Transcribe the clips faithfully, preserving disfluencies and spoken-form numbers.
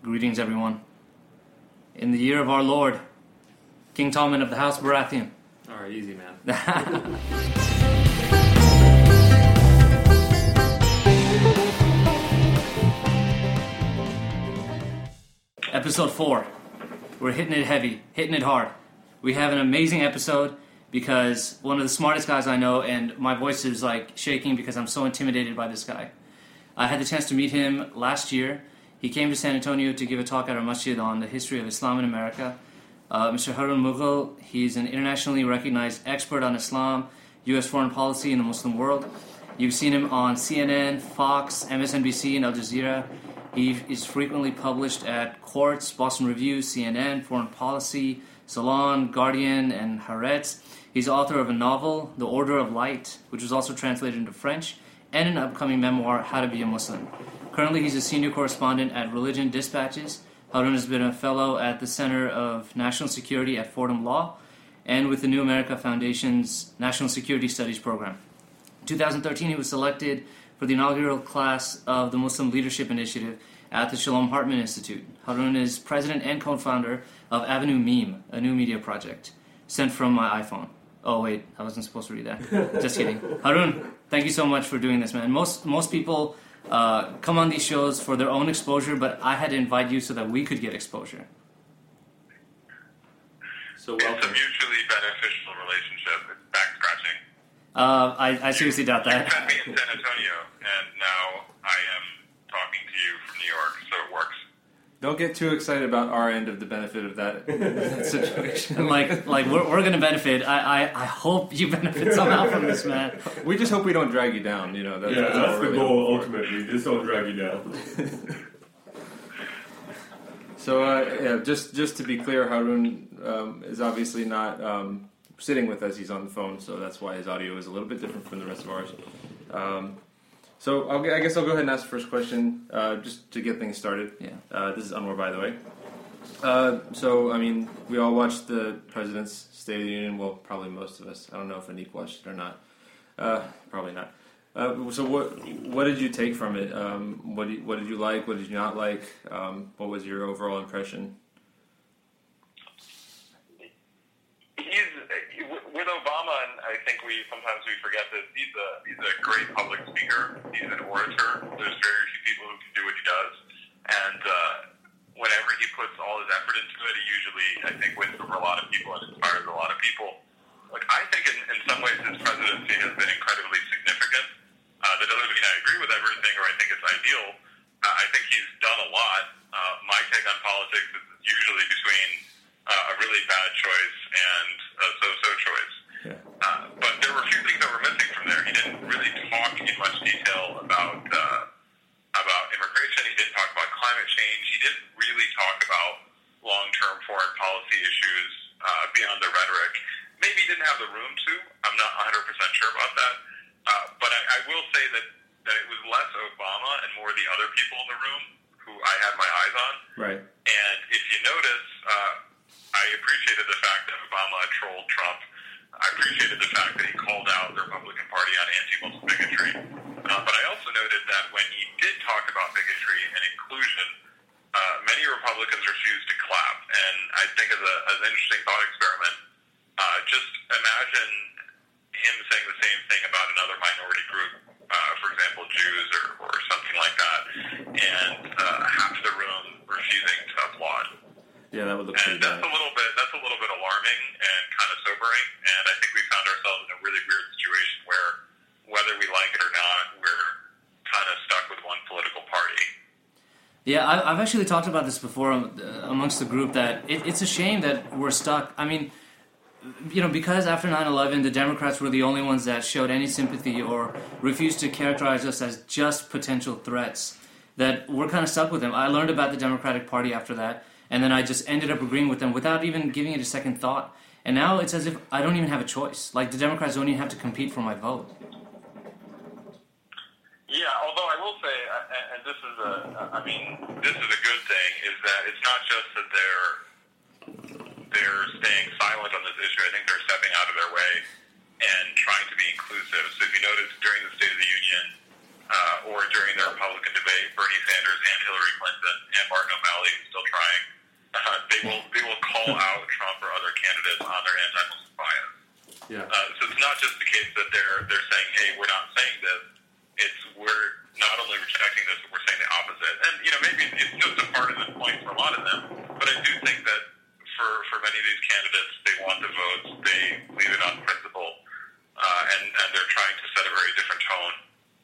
Greetings, everyone. In the year of our Lord, King Tommen of the House Baratheon. All right, easy, man. Episode four. We're hitting it heavy, hitting it hard. We have an amazing episode because one of the smartest guys I know, and my voice is like shaking because I'm so intimidated by this guy. I had the chance to meet him last year. He came to San Antonio to give a talk at our masjid on the history of Islam in America. Uh, Mister Harun Mughal, he's an internationally recognized expert on Islam, U S foreign policy, and the Muslim world. You've seen him on C N N, Fox, M S N B C, and Al Jazeera. He is frequently published at Quartz, Boston Review, C N N, Foreign Policy, Salon, Guardian, and Haaretz. He's author of a novel, The Order of Light, which was also translated into French, and an upcoming memoir, How to Be a Muslim. Currently, he's a senior correspondent at Religion Dispatches. Harun has been a fellow at the Center of National Security at Fordham Law, and with the New America Foundation's National Security Studies program. In two thousand thirteen, he was selected for the inaugural class of the Muslim Leadership Initiative at the Shalom Hartman Institute. Harun is president and co-founder of Avenue Meme, a new media project, sent from my iPhone. Oh, wait, I wasn't supposed to read that. Just kidding. Harun, thank you so much for doing this, man. Most most people uh, come on these shows for their own exposure, but I had to invite you so that we could get exposure. So It's welcome. a mutually beneficial relationship. It's back scratching. Uh, I, I seriously doubt You that. met me in San Antonio, and now I am talking to you from New York, so it works. Don't get too excited about our end of the benefit of that, that situation. like, like we're, we're going to benefit. I, I, I hope you benefit somehow from this, man. We just hope we don't drag you down. You know, that's, Yeah, that's, that's all the we're goal really looking ultimately. Just don't drag you down. for. So, uh, yeah, just just to be clear, Harun um, is obviously not um, sitting with us. He's on the phone, so that's why his audio is a little bit different from the rest of ours. Um, so, I'll, I guess I'll go ahead and ask the first question, uh, just to get things started. Yeah. Uh, this is Anwar, by the way. Uh, so, I mean, we all watched the President's State of the Union. Well, probably most of us. I don't know if Anik watched it or not. Uh, probably not. Uh, so, what what did you take from it? Um, what, did, what did you like? What did you not like? Um, what was your overall impression? He's with Obama, and I think we sometimes we forget this. He's a he's a great public speaker. He's an orator. There's very few people who can do what he does, and uh, whenever he puts all his effort into it, he usually, I think, wins over a lot of people and inspires a lot of people. Like I think, in, in some ways, his presidency has been incredibly significant. Uh, that doesn't mean I agree with everything or I think it's ideal. Uh, I think he's done a lot. Uh, my take on politics is usually between uh, a really bad choice and a so-so choice. Yeah. Uh, but there were a few things that were missing from there. He didn't really talk in much detail about uh, about immigration. He didn't talk about climate change. He didn't really talk about long-term foreign policy issues uh, beyond the rhetoric. Maybe he didn't have the room to. I'm not one hundred percent sure about that. Uh, but I, I will say that, that it was less Obama and more the other people in the room who I had my eyes on. Right. And if you notice, uh, I appreciated the fact that Obama trolled Trump. I appreciated the fact that he called out the Republican Party on anti-Muslim bigotry. Uh, but I also noted that when he did talk about bigotry and inclusion, uh, many Republicans refused to clap. And I think as, a, as an interesting thought experiment, uh, just imagine him saying the same thing about another minority group, uh, for example, Jews or, or something like that, and uh, half the room refusing to applaud. Yeah, that would look And pretty that's bad. a little bit that's a little bit alarming and kind of sobering. And I think we found ourselves in a really weird situation where, whether we like it or not, we're kind of stuck with one political party. Yeah, I, I've actually talked about this before um, uh, amongst the group that it, it's a shame that we're stuck. I mean, you know, because after nine eleven, the Democrats were the only ones that showed any sympathy or refused to characterize us as just potential threats, that we're kind of stuck with them. I learned about the Democratic Party after that, and then I just ended up agreeing with them without even giving it a second thought. And now it's as if I don't even have a choice. Like, the Democrats don't even have to compete for my vote. Yeah, although I will say, and this is a, I mean, this is a good thing, is that it's not just that they're they're staying silent on this issue. I think they're stepping out of their way and trying to be inclusive. So if you notice during the State of the Union uh, or during the Republican debate, Bernie Bernie Sanders and Hillary Clinton and Martin O'Malley, who's still trying, uh, they will they will call out Trump or other candidates on their anti-Muslim bias. Yeah. Uh, so it's not just the case that they're they're saying, hey, we're not saying this. It's we're not only rejecting this, but we're saying the opposite. And you know, maybe it's just a partisan point for a lot of them, but I do think that for for many of these candidates, they want the votes. They leave it on principle, uh, and and they're trying to set a very different tone.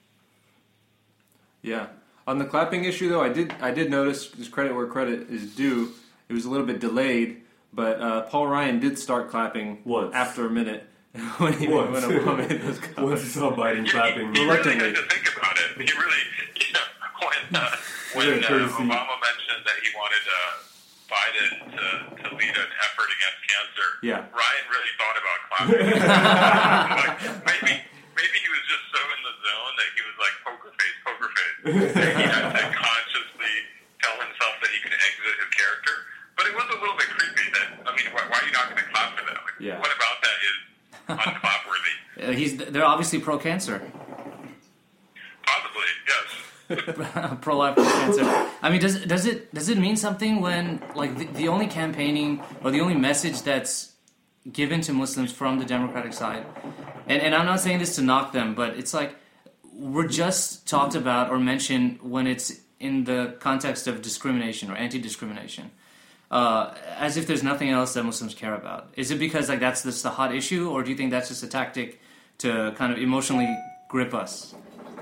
Yeah. On the clapping issue, though, I did I did notice, just credit where credit is due, it was a little bit delayed, but uh, Paul Ryan did start clapping Once. after a minute when he Once. when Obama made those Once comments. he saw Biden You, clapping. you, you really reluctantly. had to think about it. You really, you know, when uh, when Yeah, uh, courtesy. Obama mentioned that he wanted uh, Biden to, to lead an effort against cancer, Yeah. Ryan really thought about clapping. Like, maybe maybe he was just so in the zone that he was like poker face, poker face. And he had to consciously tell himself that he could exit his character. But it was a little bit creepy. That I mean, why, why are you not going to clap for that? Like, Yeah. what about that is unclapworthy? Uh, he's they're obviously pro-cancer. Possibly, yes. Pro-life, pro-cancer. I mean, does does it does it mean something when like the, the only campaigning or the only message that's given to Muslims from the Democratic side, and and I'm not saying this to knock them, but it's like we're just talked about or mentioned when it's in the context of discrimination or anti-discrimination, uh, as if there's nothing else that Muslims care about. Is it because like that's just the hot issue, or do you think that's just a tactic to kind of emotionally grip us?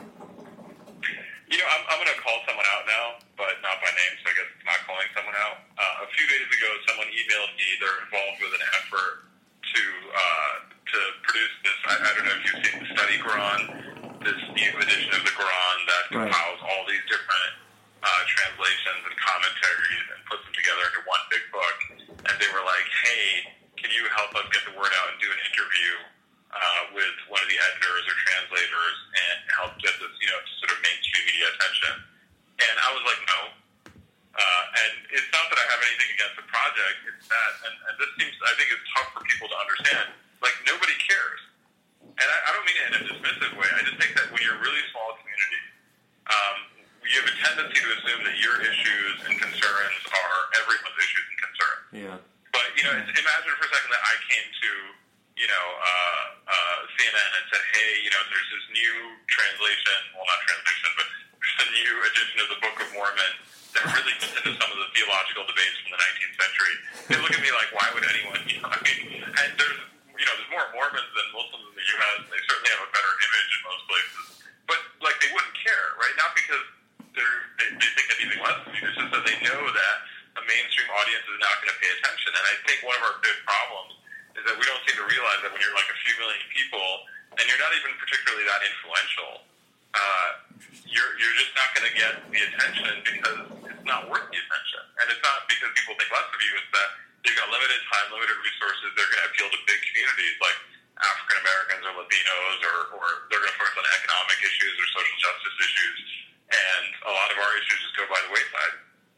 You know, I'm, I'm going to call someone out now, but not by name, so I guess it's not calling someone out. Uh, a few days ago, someone emailed me. They're involved with an effort to uh, to produce this. I, I don't know if you've seen the study Quran, this new edition of the Quran that Right. compiles all these different uh, translations and commentaries and puts them together into one big book. And they were like, hey, can you help us get the word out and do an interview uh, with one of the editors or translators and help get this, you know, sort of mainstream media attention? And I was like, no. Uh, and it's not that I have anything against the project. It's that, and, and this seems, I think it's tough for people to understand. Like, nobody cares. And I, I don't mean it in a dismissive way. I just think that when you're a really small community, um, you have a tendency to assume that your issues and concerns are everyone's issues and concerns. Yeah. But, you know, it's, imagine for a second that I came to, you know, uh, uh, C N N and said, hey, you know, there's this new translation, well, not translation, but there's a new edition of the Book of Mormon that really gets into some of the theological debates from the nineteenth century. They look at me like, why would anyone, you know, I mean, and there's, you know, there's more Mormons than Muslims in the U S, and they certainly have a better image in most places. But, like, they wouldn't care, right? Not because they're, they, they think anything less of you. It's just that they know that a mainstream audience is not going to pay attention. And I think one of our big problems is that we don't seem to realize that when you're like a few million people, and you're not even particularly that influential, uh, you're you're just not going to get the attention because it's not worth the attention. And it's not because people think less of you, it's that they've got limited time, limited resources, they're going to appeal to big communities like African Americans or Latinos, or, or they're going to focus on economic issues or social justice issues, and a lot of our issues just go by the wayside.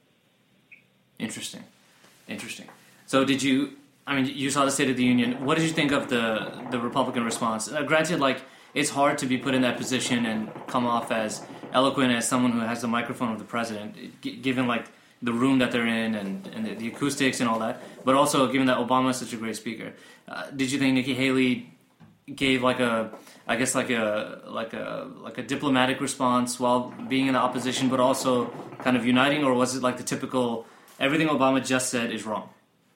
Interesting. Interesting. So did you, I mean, you saw the State of the Union. What did you think of the, the Republican response? Uh, granted, like, it's hard to be put in that position and come off as eloquent as someone who has the microphone of the president, g- given, like, the room that they're in and, and the, the acoustics and all that, but also given that Obama is such a great speaker. Uh, did you think Nikki Haley gave, like, a, I guess, like a, like a, like a diplomatic response while being in the opposition, but also kind of uniting, or was it like the typical, everything Obama just said is wrong?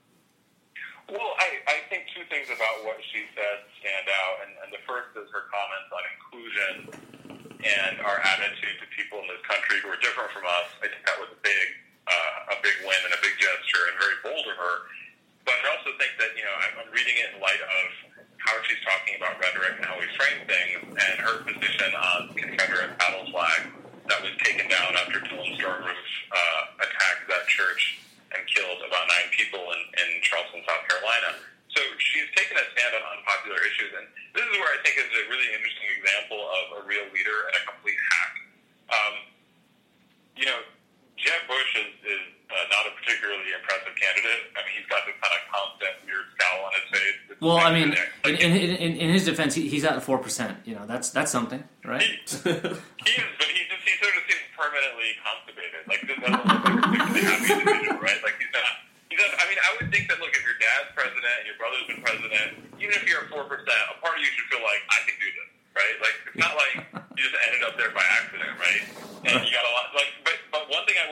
Well, I, I think two things about what she said stand out, and, and the first is her comments on inclusion and our attitude to people in this country who are different from us. I think that was a big, uh, a big win and a big gesture and very bold of her. But I also think that, you know, I'm, I'm reading it in light of how she's talking about rhetoric and how we frame things, and her position on Confederate battle flag that was taken down after Dylan Stormroof uh, attacked that church and killed about nine people in, in Charleston, South Carolina. So she's taken a stand on unpopular issues, and this is where I think is a really interesting example of a real leader and a complete hack. Um, you know, Jeb Bush is, is uh, not a particularly impressive candidate. I mean, he's got this kind of constant weird scowl on his face. It's Well, I mean, like, in, in, in, in his defense, he, he's at four percent. You know, that's that's something, right? He, he is, but he just he sort of seems permanently constipated.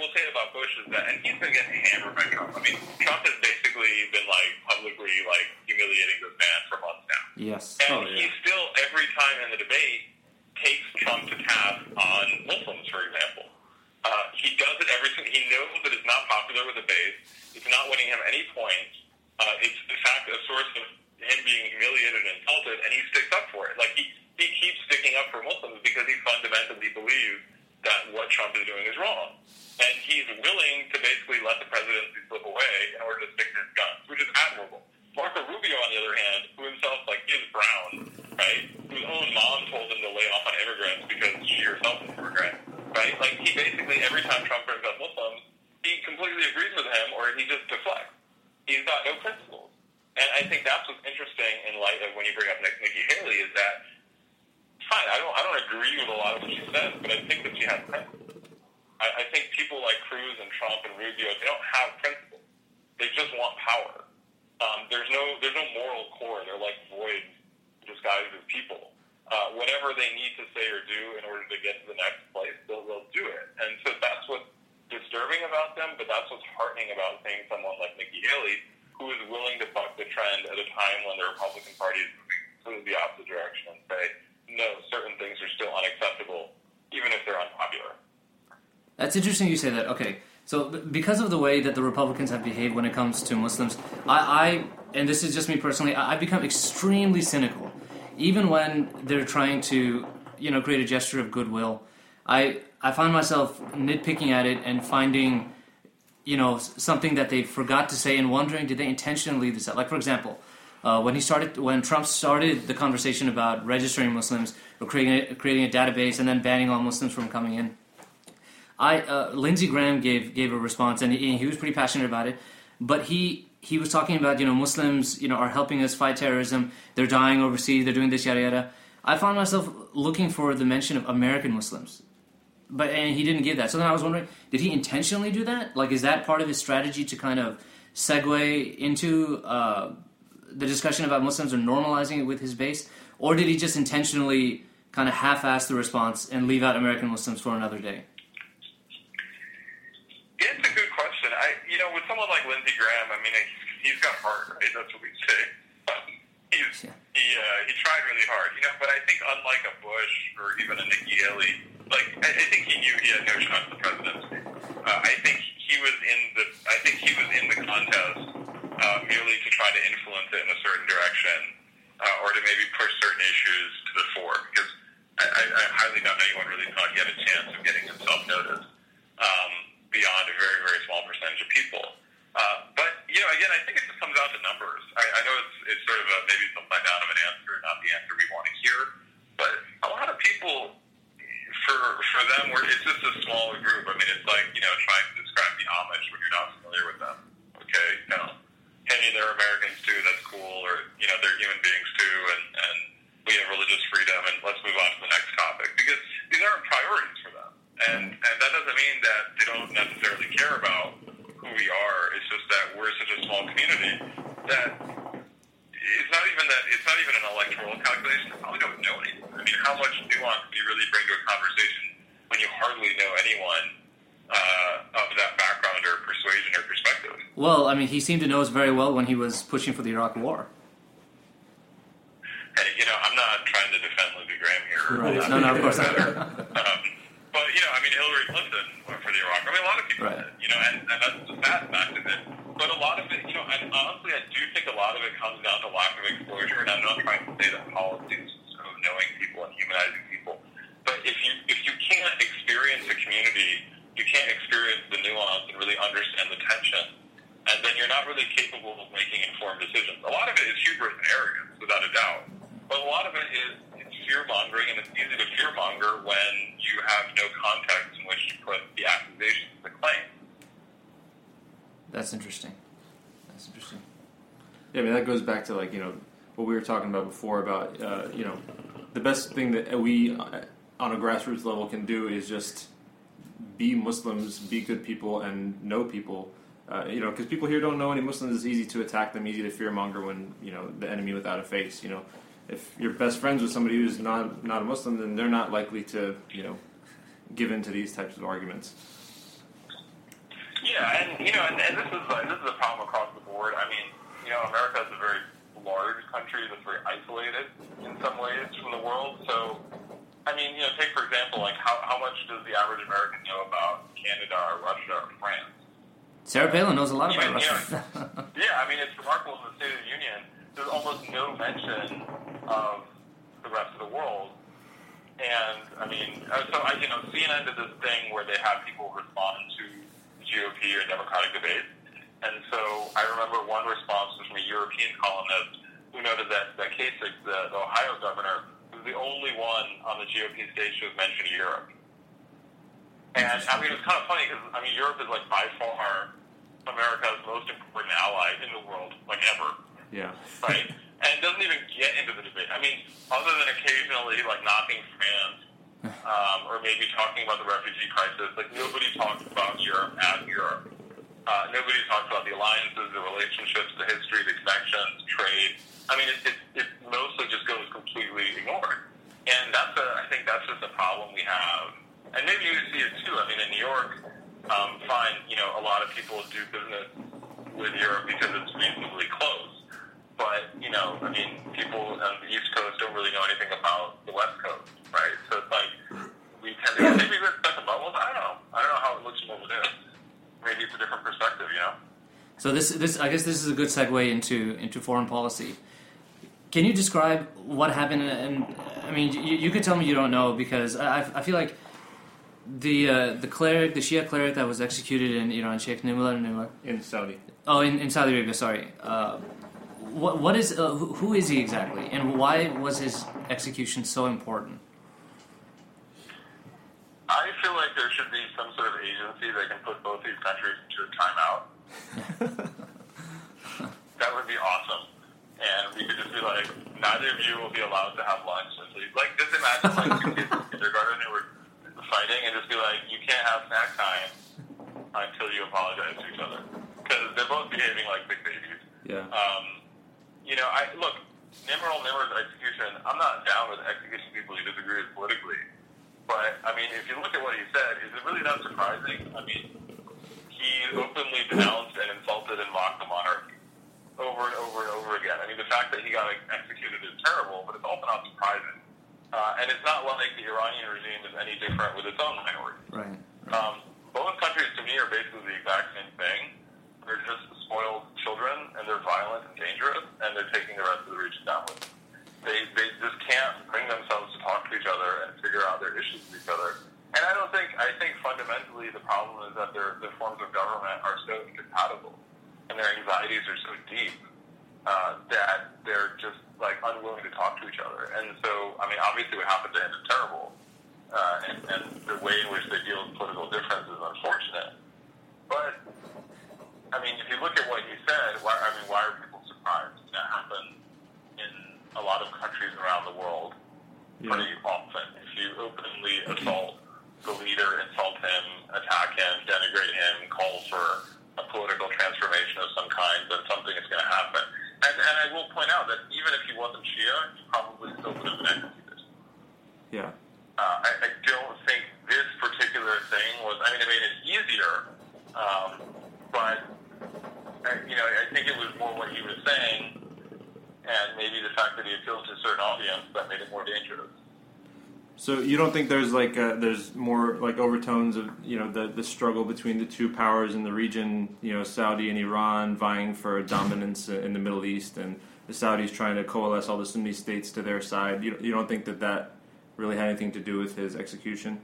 will say about Bush is that, and he's been getting hammered by Trump. I mean, Trump has basically been like publicly like humiliating this man for months now. Yes. And Oh, yeah. he still every time in the debate takes Trump to task on Muslims, for example. Uh, he does it every single. He knows that it's not popular with the base. It's not winning him any points. Uh, it's in fact a source of him being humiliated and insulted, and he sticks up for it. Like he, he keeps sticking up for Muslims because he fundamentally believes that what Trump is doing is wrong, and he's willing to basically let the presidency slip away in order to stick to his guns, which is admirable. Marco Rubio, on the other hand, who himself like is brown, right? Whose own mom told him to lay off on immigrants because she herself is an immigrant, right? Like he basically every time Trump brings up Muslims, he completely agrees with him, or he just deflects. He's got no principles. And I think that's what's interesting in light of when you bring up Nikki Haley is that, fine, I don't I don't agree with a lot of what she says, but I think that she has principles. I, I think people like Cruz and Trump and Rubio, they don't have principles. They just want power. Um, there's no there's no moral core. They're like voids disguised as people. Uh, whatever they need to say or do in order to get to the next place, they'll, they'll do it. And so that's what's disturbing about them, but that's what's heartening about seeing someone like Nikki Haley, who is willing to buck the trend at a time when the Republican Party is moving completely the opposite direction and say, no, certain things are still unacceptable, even if they're unpopular. That's interesting you say that. Okay, so because of the way that the Republicans have behaved when it comes to Muslims, I, I and this is just me personally, I, I've become extremely cynical. Even when they're trying to, you know, create a gesture of goodwill, I I find myself nitpicking at it and finding, you know, something that they forgot to say and wondering, did they intentionally leave this out? Like, for example, uh, when he started, when Trump started the conversation about registering Muslims or creating a, creating a database and then banning all Muslims from coming in, I uh, Lindsey Graham gave gave a response and he, he was pretty passionate about it, but he he was talking about, you know, Muslims, you know, are helping us fight terrorism. They're dying overseas. They're doing this, yada yada. I found myself looking for the mention of American Muslims. But and he didn't give that. So then I was wondering, did he intentionally do that? Like, is that part of his strategy to kind of segue into uh, the discussion about Muslims or normalizing it with his base? Or did he just intentionally kind of half-ass the response and leave out American Muslims for another day? It's a good question. I, you know, with someone like Lindsey Graham, I mean, he's, he's got heart, right? That's what we say. Um, he's, Yeah. he uh, he tried really hard, you know. But I think unlike a Bush or even a Nikki Haley, like I, I think he knew he had no shot at the presidency. Uh, I think he was in the I think he was in the contest uh, merely to try to influence it in a certain direction, uh, or to maybe push certain issues to the fore. Because I, I, I highly doubt anyone really thought he had a chance of getting himself noticed um, beyond a very very small percentage of people. Uh, but, you know, again, I think it just comes down to numbers. I, I know it's, it's sort of a, maybe it's upside down of an answer, not the answer we want to hear. But a lot of people, for for them, where it's just a smaller group. I mean, it's like, you know, trying to describe the Amish when you're not familiar with them. Okay, no. Hey, they're Americans too, that's cool. Or, you know, they're human beings too, and, and we have religious freedom, and let's move on to the next topic. Because these aren't priorities for them. And, and that doesn't mean that they don't necessarily care about who we are. It's just that we're such a small community that it's not even that it's not even an electoral calculation. They probably don't know anything. I mean, how much nuance do you really bring to a conversation when you hardly know anyone uh, of that background or persuasion or perspective? Well, I mean, he seemed to know us very well when he was pushing for the Iraq War. Hey, you know, I'm not trying to defend Lindsey Graham here. Right. No, no, of course not. um, but, you know, I mean, Hillary Clinton went for the Iraq. I mean, a lot of people Right. did, you know, and, and that's the sad fact of it. But a lot of it, you know, and honestly, I do think a lot of it comes down to lack of exposure, and I'm not trying to say that politics is sort of knowing people and humanizing people. But if you if you can't experience a community, you can't experience the nuance and really understand the tension, and then you're not really capable of making informed decisions. A lot of it is hubris and arrogance, without a doubt. But a lot of it is it's fear-mongering, and it's easy to fear-monger when you have no context in which to put the accusations, the claim. That's interesting. That's interesting. Yeah, I mean, that goes back to, like, you know, what we were talking about before about, uh, you know, the best thing that we, uh, on a grassroots level, can do is just be Muslims, be good people, and know people. Uh, you know, because people here don't know any Muslims. It's easy to attack them, easy to fearmonger when, you know, the enemy without a face, you know. If you're best friends with somebody who's not not a Muslim, then they're not likely to, you know, give in to these types of arguments. Yeah, and you know, and, and this is like, this is a problem across the board. I mean, you know, America is a very large country that's very isolated in some ways from the world. So, I mean, you know, take for example, like how how much does the average American know about Canada or Russia or France? Sarah Palin knows a lot Even, about you Russia. know, yeah, I mean, it's remarkable in the State of the Union. There's almost no mention of the rest of the world. And, I mean, so, I, you know, C N N did this thing where they have people respond to G O P or Democratic debate. And so I remember one response was from a European columnist who noted that, that Kasich, the, the Ohio governor, was the only one on the G O P stage who mentioned Europe. And, I mean, it's kind of funny because, I mean, Europe is, like, by far America's most important ally in the world, like, ever. Yeah. Right? And it doesn't even get into the debate. I mean, other than occasionally, like, knocking France um, or maybe talking about the refugee crisis, like, nobody talks about Europe as Europe. Uh, nobody talks about the alliances, the relationships, the history, the connections, trade. I mean, it, it, it mostly just goes completely ignored. And that's a, I think that's just a problem we have. And maybe you see it too. I mean, in New York, um, fine, you know, a lot of people do business with Europe because it's reasonably close. But, you know, I mean, people on the East Coast don't really know anything about the West Coast, right? So it's like, we tend to, maybe we're stuck in bubbles. I don't know. I don't know how it looks from over there. Maybe it's a different perspective, you know? So this, this, I guess, this is a good segue into into foreign policy. Can you describe what happened? And I mean, you, you could tell me you don't know because I, I feel like the uh, the cleric, the Shia cleric that was executed in Iran, Sheikh Nimr Nimr. In Saudi. Oh, in, in Saudi Arabia. Sorry. Uh, what what is uh, who, who is he exactly, and why was his execution so important? I feel like there should be some sort of agency that can put both these countries into a timeout. That would be awesome. And we could just be like, neither of you will be allowed to have lunch. Like, just imagine like two kids in kindergarten who were fighting and just be like, you can't have snack time until you apologize to each other. Because they're both behaving like big babies. Yeah. Um, you know, I look, Nimr al-Nimr's execution, I'm not down with executing people you disagree with politically. But, I mean, if you look at what he said, is it really that surprising? I mean, he openly denounced and insulted and mocked the monarchy over and over and over again. I mean, the fact that he got executed is terrible, but it's also not surprising. Uh, and it's not like the Iranian regime is any different with its own minorities. Right. Um, both countries, to me, are basically the exact same thing. They're just spoiled children, and they're violent and dangerous, and they're taking the rest of the region down with them. They, they just can't bring themselves to talk to each other and figure out their issues with each other. And I don't think, I think fundamentally the problem is that their, their forms of government are so incompatible and their anxieties are so deep uh, that they're just like unwilling to talk to each other. And so, I mean, obviously what happened to him is terrible. Uh, and, and the way in which they deal with political difference is unfortunate. But, I mean, if you look at what he said, why, I mean, why are people surprised? That happened in a lot of countries around the world Yeah. pretty often. If you openly assault the leader, insult him, attack him, denigrate him, call for a political transformation of some kind, then something is going to happen. And, and I will point out that even if he wasn't Shia, he probably still would have been executed. Yeah. Uh, I, I don't think this particular thing was, I mean, it made it easier, um, but, uh, you know, I think it was more what he was saying, and maybe the fact that he appealed to a certain audience that made it more dangerous. So you don't think there's like uh there's more like overtones of you know the the struggle between the two powers in the region, you know, Saudi and Iran vying for dominance in the Middle East, and the Saudis trying to coalesce all the Sunni states to their side. You you don't think that that really had anything to do with his execution?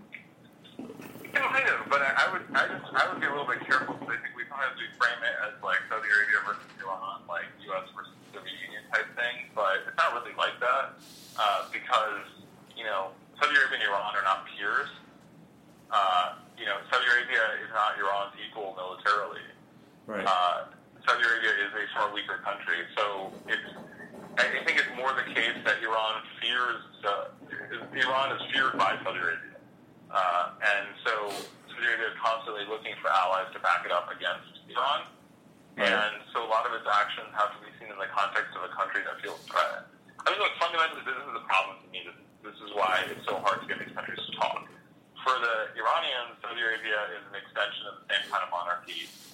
Kind of, but I, I would I just I would be a little bit careful because I think we sometimes we frame it as like Saudi Arabia versus Iran, like U S versus Soviet Union type thing, but it's not really like that uh, because you know Saudi Arabia and Iran are not peers. Uh, you know, Saudi Arabia is not Iran's equal militarily. Right. Uh, Saudi Arabia is a far weaker country, so it's. I think it's more the case that Iran fears. Uh, Iran is feared by Saudi Arabia, uh, and so Saudi Arabia is constantly looking for allies to back it up against Iran. Right. And so a lot of its actions have to be seen in the context of a country that feels threatened. I mean, look, fundamentally, this is the problem to me. This, this is why it's so hard to get these countries to talk. For the Iranians, Saudi Arabia is an extension of the same kind of monarchy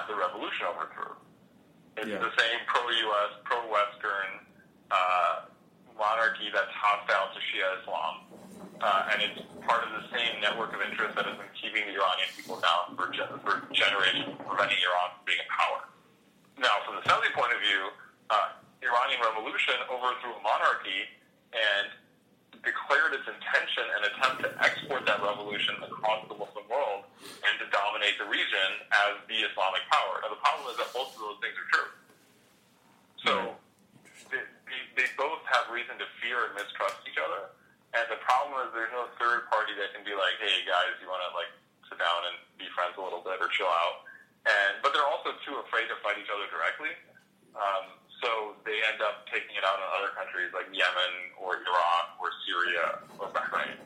had the revolution overthrew. It's Yeah. the same pro-U S, pro-Western uh, monarchy that's hostile to Shia Islam. Uh, and it's part of the same network of interest that has been keeping the Iranian people down for, gen- for generations, preventing Iran from being in power. Now, from the Saudi point of view, uh, the Iranian Revolution overthrew a monarchy and declared its intention and attempt to export that revolution across the Muslim world and to dominate the region as the Islamic power. Now, the problem is that both of those things are true. So they, they, they both have reason to fear and mistrust each other. And the problem is there's no third party that can be like, hey, guys, you want to, like, sit down and be friends a little bit or chill out. And But they're also too afraid to fight each other directly. Um, so they end up taking it out on other countries like Yemen or Iraq or Syria or Bahrain.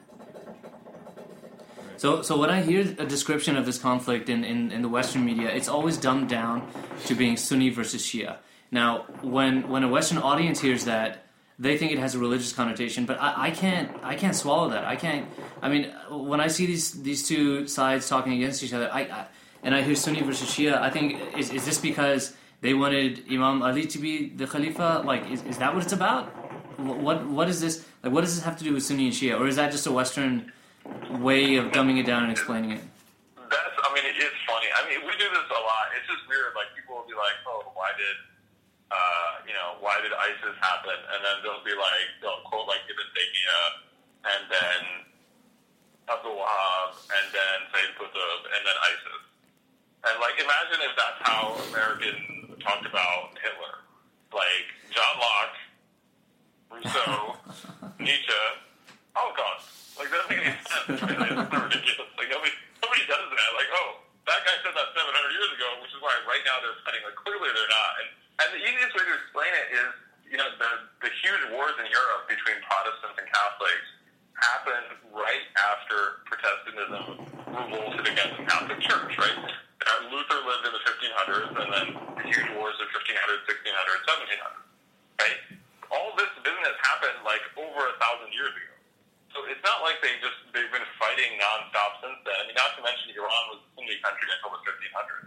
So, so when I hear a description of this conflict in, in, in the Western media, it's always dumbed down to being Sunni versus Shia. Now, when when a Western audience hears that, they think it has a religious connotation, but I, I can't I can't swallow that. I can't. I mean, when I see these these two sides talking against each other, I, I and I hear Sunni versus Shia, I think is is this because they wanted Imam Ali to be the Khalifa? Like, is is that what it's about? What what is this? Like, what does this have to do with Sunni and Shia, or is that just a Western way of dumbing it down and explaining it? That's. I mean, it is funny. I mean, we do this a lot. It's just weird. Like, people will be like, "Oh, why did?" Uh, you know, why did ISIS happen? And then they'll be like, they'll quote like Ibn Taymiyyah, and then Abdul Wahab, and then Sayyid Qutb, and then ISIS. And like, imagine if that's how Americans talked about Hitler. Like, John Locke, Rousseau, Nietzsche, Holocaust. Like, that doesn't make any sense. Right? Like, it's so ridiculous. Like, nobody, nobody does that. Like, oh, that guy said that seven hundred years ago, which is why right now they're fighting. Like, clearly they're not. And And the easiest way to explain it is, you know, the, the huge wars in Europe between Protestants and Catholics happened right after Protestantism revolted against the Catholic Church, right? Uh, Luther lived in the fifteen hundreds, and then the huge wars of fifteen hundred, sixteen hundred, seventeen hundred, right? All this business happened, like, over a thousand years ago. So it's not like they just, they've been fighting nonstop since then. I mean, not to mention Iran was a Sunni country until the fifteen hundreds.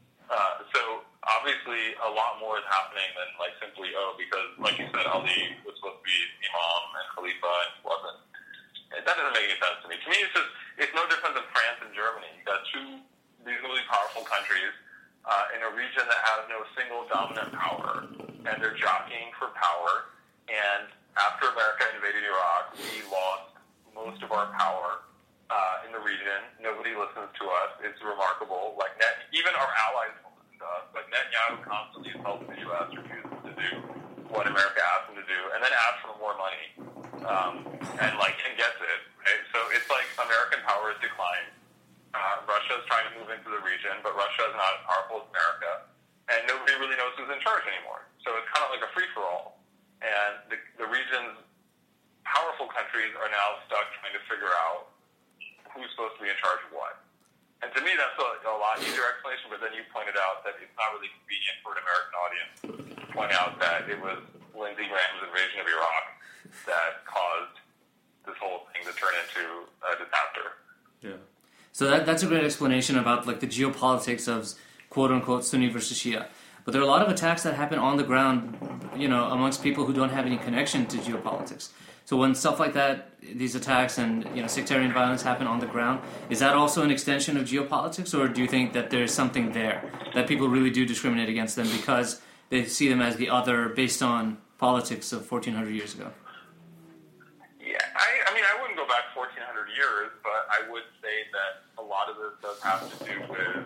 Uh, so obviously a lot more is happening than like simply, oh, because like you said, Ali was supposed to be Imam and Khalifa and he wasn't. That doesn't make any sense to me. To me, it's just, it's no different than France and Germany. You've got two reasonably powerful countries uh, in a region that has no single dominant power, and they're jockeying for power. And after America invaded Iraq, we lost most of our power Uh, in the region. Nobody listens to us. It's remarkable. Like, Net, even our allies don't listen to us. Like, Netanyahu constantly is helping the U S, refuses to do what America asks him to do, and then asks for more money, um, and, like, and gets it. Right? So it's like American power has declined. Uh, Russia is trying to move into the region, but Russia is not as powerful as America, and nobody really knows who's in charge anymore. So it's kind of like a free-for-all. And the, the region's powerful countries are now stuck trying to figure out who's supposed to be in charge of what. And to me, that's a, a lot easier explanation, but then you pointed out that it's not really convenient for an American audience to point out that it was Lindsey Graham's invasion of Iraq that caused this whole thing to turn into a disaster. Yeah. So that that's a great explanation about like the geopolitics of quote-unquote Sunni versus Shia. But there are a lot of attacks that happen on the ground, you know, amongst people who don't have any connection to geopolitics. So when stuff like that, these attacks and, you know, sectarian violence happen on the ground, is that also an extension of geopolitics, or do you think that there's something there that people really do discriminate against them because they see them as the other based on politics of fourteen hundred years ago? Yeah, I, I mean, I wouldn't go back fourteen hundred years, but I would say that a lot of this does have to do with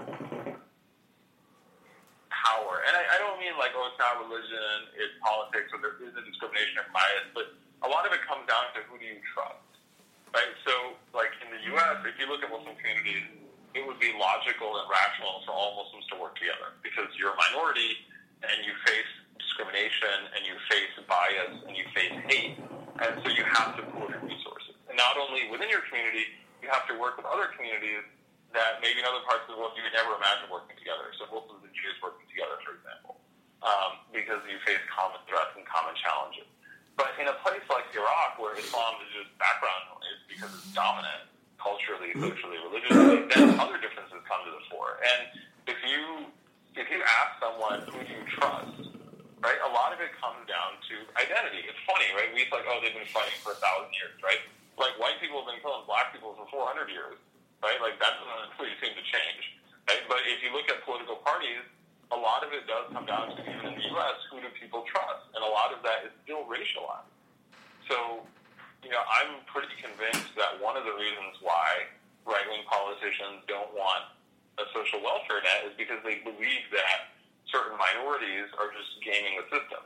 power. And I, I don't mean like, oh, it's not religion, it's politics, or there is a discrimination or bias, but a lot of it comes down to who do you trust, right? So, like in the U S, if you look at Muslim communities, it would be logical and rational for all Muslims to work together because you're a minority and you face discrimination and you face bias and you face hate, and so you have to pool your resources. And not only within your community, you have to work with other communities that maybe in other parts of the world you would never imagine working together. So Muslims and Jews working together, for example, um, because you face common threats and common challenges. But in a place like Iraq, where Islam is just background noise because it's dominant culturally, socially, religiously, then other differences come to the fore. And if you if you ask someone who do you trust, right, a lot of it comes down to identity. It's funny, right? We like, oh, they've been fighting for a thousand years, right? Like, white people have been killing black people for four hundred years, right? Like, that doesn't really seem to change, right? But if you look at political parties, a lot of it does come down to, even in the U S, who do people trust? And a lot of that is still racialized. So, you know, I'm pretty convinced that one of the reasons why right-wing politicians don't want a social welfare net is because they believe that certain minorities are just gaming the system.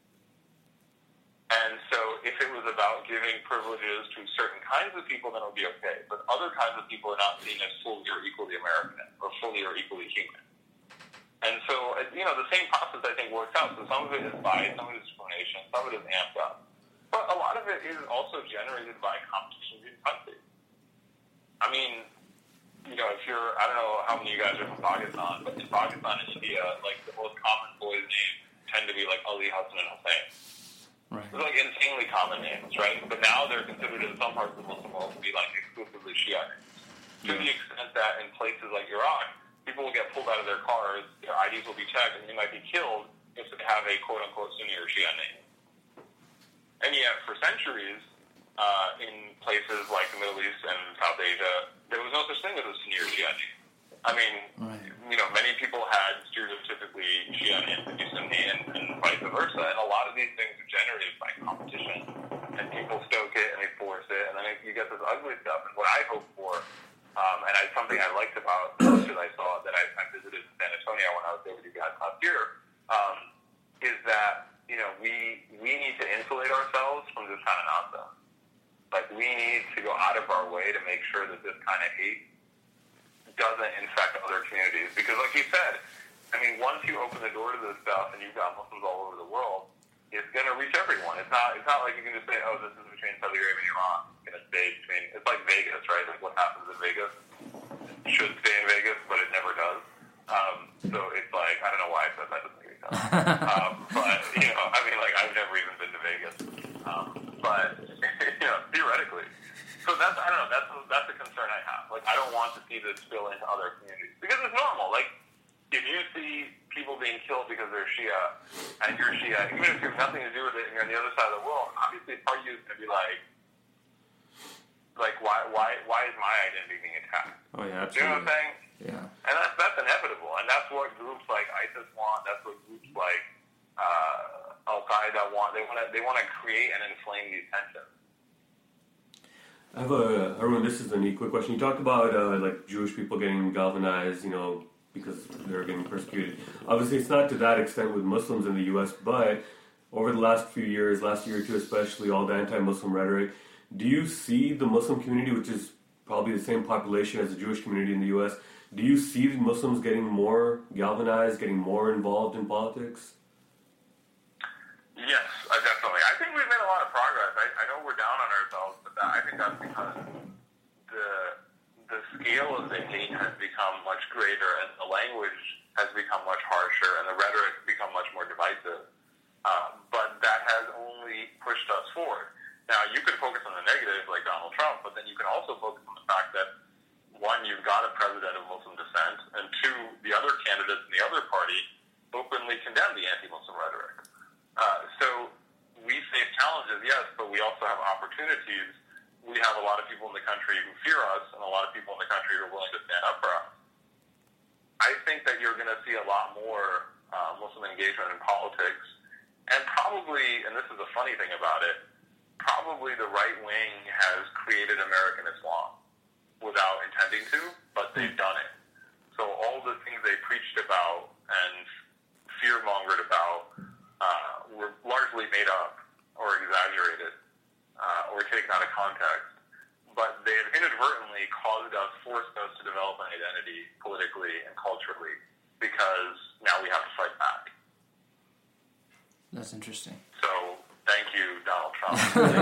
And so if it was about giving privileges to certain kinds of people, then it would be okay. But other kinds of people are not seen as fully or equally American or fully or equally human. And so, you know, the same process, I think, works out. So some of it is bias, some of it is discrimination, some of it is amped up. But a lot of it is also generated by competition between countries. I mean, you know, if you're, I don't know how many of you guys are from Pakistan, but in Pakistan and India, like, the most common boys' names tend to be like Ali, Hassan, and Hussein. Right. They're like insanely common names, right? But now they're considered in some parts of the Muslim world to be like exclusively Shia names. To the extent that in places like Iraq, people will get pulled out of their cars, their I Ds will be checked, and they might be killed if they have a quote-unquote Sunni or Shia name. And yet, for centuries, uh, in places like the Middle East and South Asia, there was no such thing as a Sunni or Shia name. I mean, right. you know, many people had stereotypically Shia names to be Sunni and, and vice versa, and a lot of these things are generated by competition, and people stoke it and they force it, and then you get this ugly stuff. And what I hope for, Um, and I, something I liked about the that I saw that I, I visited in San Antonio when I was there with you guys last year, um, is that, you know, we we need to insulate ourselves from this kind of nonsense. Like, we need to go out of our way to make sure that this kind of hate doesn't infect other communities. Because like you said, I mean, once you open the door to this stuff and you've got Muslims all over the world, it's going to reach everyone. It's not It's not like you can just say, oh, this is between Saudi Arabia and Iran. It's going to stay between, it's like Vegas, right? Like, what happens in Vegas should stay in Vegas, but it never does. Um, so it's like, I don't know why I said that, doesn't make any sense. um, but, you know, I mean, like, I've never even been to Vegas. Um, but, you know, theoretically. So that's, I don't know, that's, that's a concern I have. Like, I don't want to see this spill into other communities. Because it's normal. Like, if you see people being killed because they're Shia, and you're Shia, even if you have nothing to do with it and you're on the other side of the world, obviously part of you is going to be like, like, why, why, why is my identity being attacked? Oh yeah, absolutely. You know what I'm saying? Yeah. And that's that's inevitable, and that's what groups like ISIS want. That's what groups like uh, Al Qaeda want. They want to they want to create and inflame these tensions. I have a Arun. This is a neat quick question. You talked about uh, like Jewish people getting galvanized, you know, because they're getting persecuted. Obviously, it's not to that extent with Muslims in the U S, but over the last few years, last year or two especially, all the anti-Muslim rhetoric. Do you see the Muslim community, which is probably the same population as the Jewish community in the U S, do you see the Muslims getting more galvanized, getting more involved in politics? Yes, uh, definitely. I think we've made a lot of progress. I, I know we're down on ourselves, but that, I think that's because the the scale of the hate has become much greater, and the language has become much harsher, and the rhetoric has become much more divisive. Um, but that has only pushed us forward. Now, you could focus on the negative, like Donald Trump, but then you can also focus on the fact that, one, you've got a president of Muslim descent, and two, the other candidates in the other party openly condemn the anti-Muslim rhetoric. Uh, so we face challenges, yes, but we also have opportunities. We have a lot of people in the country who fear us, and a lot of people in the country who are willing to stand up for us. I think that you're going to see a lot more uh, Muslim engagement in politics, and probably, and this is the funny thing about it, probably the right wing has created American Islam without intending to, but they've done it. So all the things they preached about and fear-mongered about uh, were largely made up or exaggerated uh, or taken out of context. But they have inadvertently caused us, forced us to develop an identity politically and culturally because now we have to fight back. That's interesting. So thank you, Donald Trump.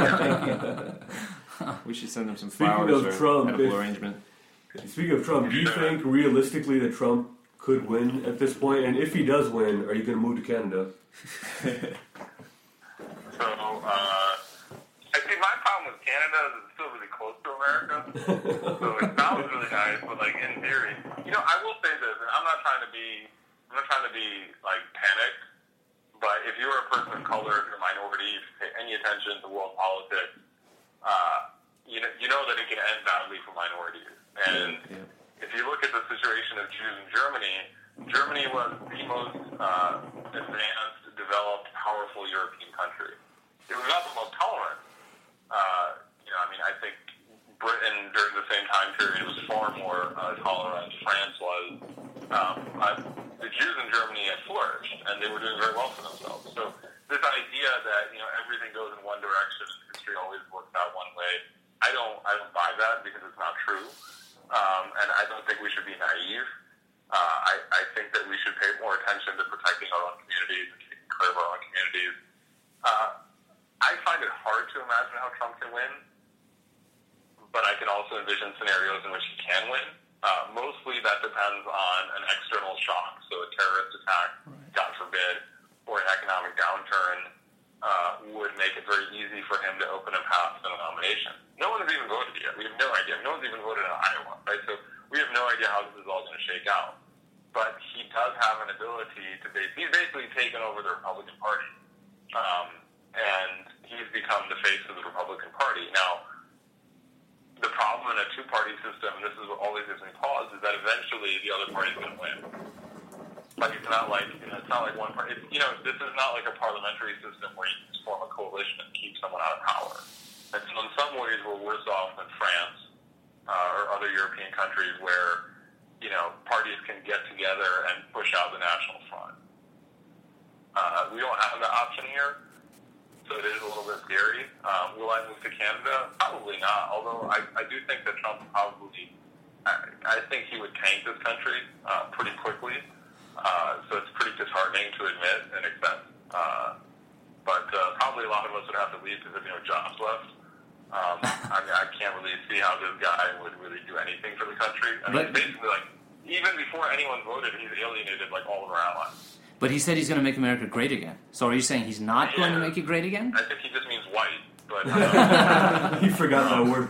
We should send him some Speaking flowers of or Trump, edible if- arrangement. Speaking of Trump, do you think realistically that Trump could win at this point? And if he does win, are you going to move to Canada? So, uh, I think my problem with Canada is it's still really close to America. So it sounds really nice, but like in theory, you know, I will say this, and I'm not trying to be I'm not trying to be like panicked, but if you're a person of color, if you're a minority, if you pay any attention to world politics, uh, you know you know that it can end badly for minorities. And Yeah. if you look at the situation of Jews in Germany, Germany was the most uh, advanced, developed, powerful European country. It was not the most tolerant. Uh, you know, I mean, I think Britain during the same time period was far more uh, tolerant. France was. Um, uh, the Jews in Germany had flourished, and they were doing very well for themselves. So this idea that you know everything goes in one direction and history always works out one way, I don't, I don't buy that because it's not true, um, and I don't think we should be naive. Uh, I, I think that we should pay more attention to protecting our own communities and taking care of our own communities. Uh, I find it hard to imagine how Trump can win, but I can also envision scenarios in which he can win. Uh, mostly that depends on an external shock, so a terrorist attack, right. God forbid, or an economic downturn uh, would make it very easy for him to open a path to a nomination. No one has even voted yet. We have no idea. No one's even voted in Iowa, right? So we have no idea how this is all going to shake out. But he does have an ability to basically, he's basically taken over the Republican Party. Um, and he's become the face of the Republican Party. Now, the problem in a two-party system, and this is what always gives me pause, is that eventually the other party's going to win. Like, it's not like, you know, it's not like one party. It's, you know, this is not like a parliamentary system where you can just form a coalition and keep someone out of power. And so in some ways, we're worse off than France uh, or other European countries where, you know, parties can get together and push out the National Front. Uh, we don't have that option here, so it is a little bit scary. Um, will I move to Canada? Probably not, although I, I do think that Trump probably, I, I think he would tank this country uh, pretty quickly. Uh, so it's pretty disheartening to admit and accept. Uh, but uh, probably a lot of us would have to leave because of, you know, jobs left. Um, I mean, I can't really see how this guy would really do anything for the country. I mean, basically, like, even before anyone voted, he's alienated, like, all of our allies. But he said he's going to make America great again. So are you saying he's not yeah. going to make it great again? I think he just means white. But uh, he forgot that word.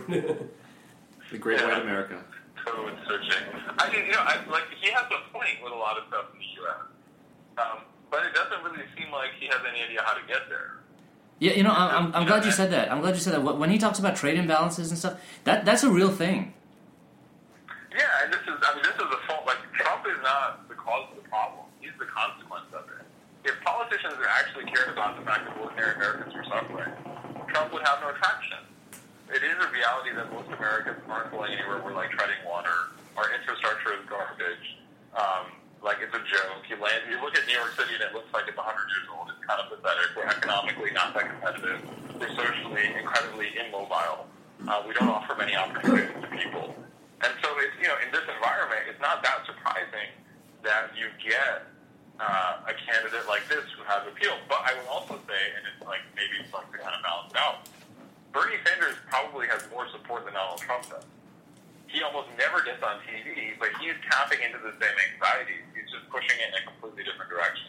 The Great yeah. White America. Code switching. I mean, you know, I, like he has a point with a lot of stuff in the U S, um, but it doesn't really seem like he has any idea how to get there. Yeah, you know, I'm, I'm, I'm glad you said that. I'm glad you said that. When he talks about trade imbalances and stuff, that that's a real thing. Yeah, and this is, I mean, this is a fault. Like, Trump is not the cause of the problem. He's the consequence of it. If politicians actually cared about the fact that ordinary Americans were suffering, Trump would have no traction. It is a reality that most Americans aren't going anywhere. We're like treading water. Our infrastructure is garbage. Um, like, it's a joke. You land, you look at New York City and it looks like it's one hundred years old. It's kind of pathetic. We're economically not that competitive. We're socially incredibly immobile. Uh, we don't offer many opportunities to people. And so, it's, you know, in this environment, it's not that surprising that you get uh, a candidate like this who has appeal. But I will also say, and it's like maybe it's like to kind of balance out, Bernie Sanders probably has more support than Donald Trump does. He almost never gets on T V, but he's tapping into the same anxieties. He's just pushing it in a completely different direction.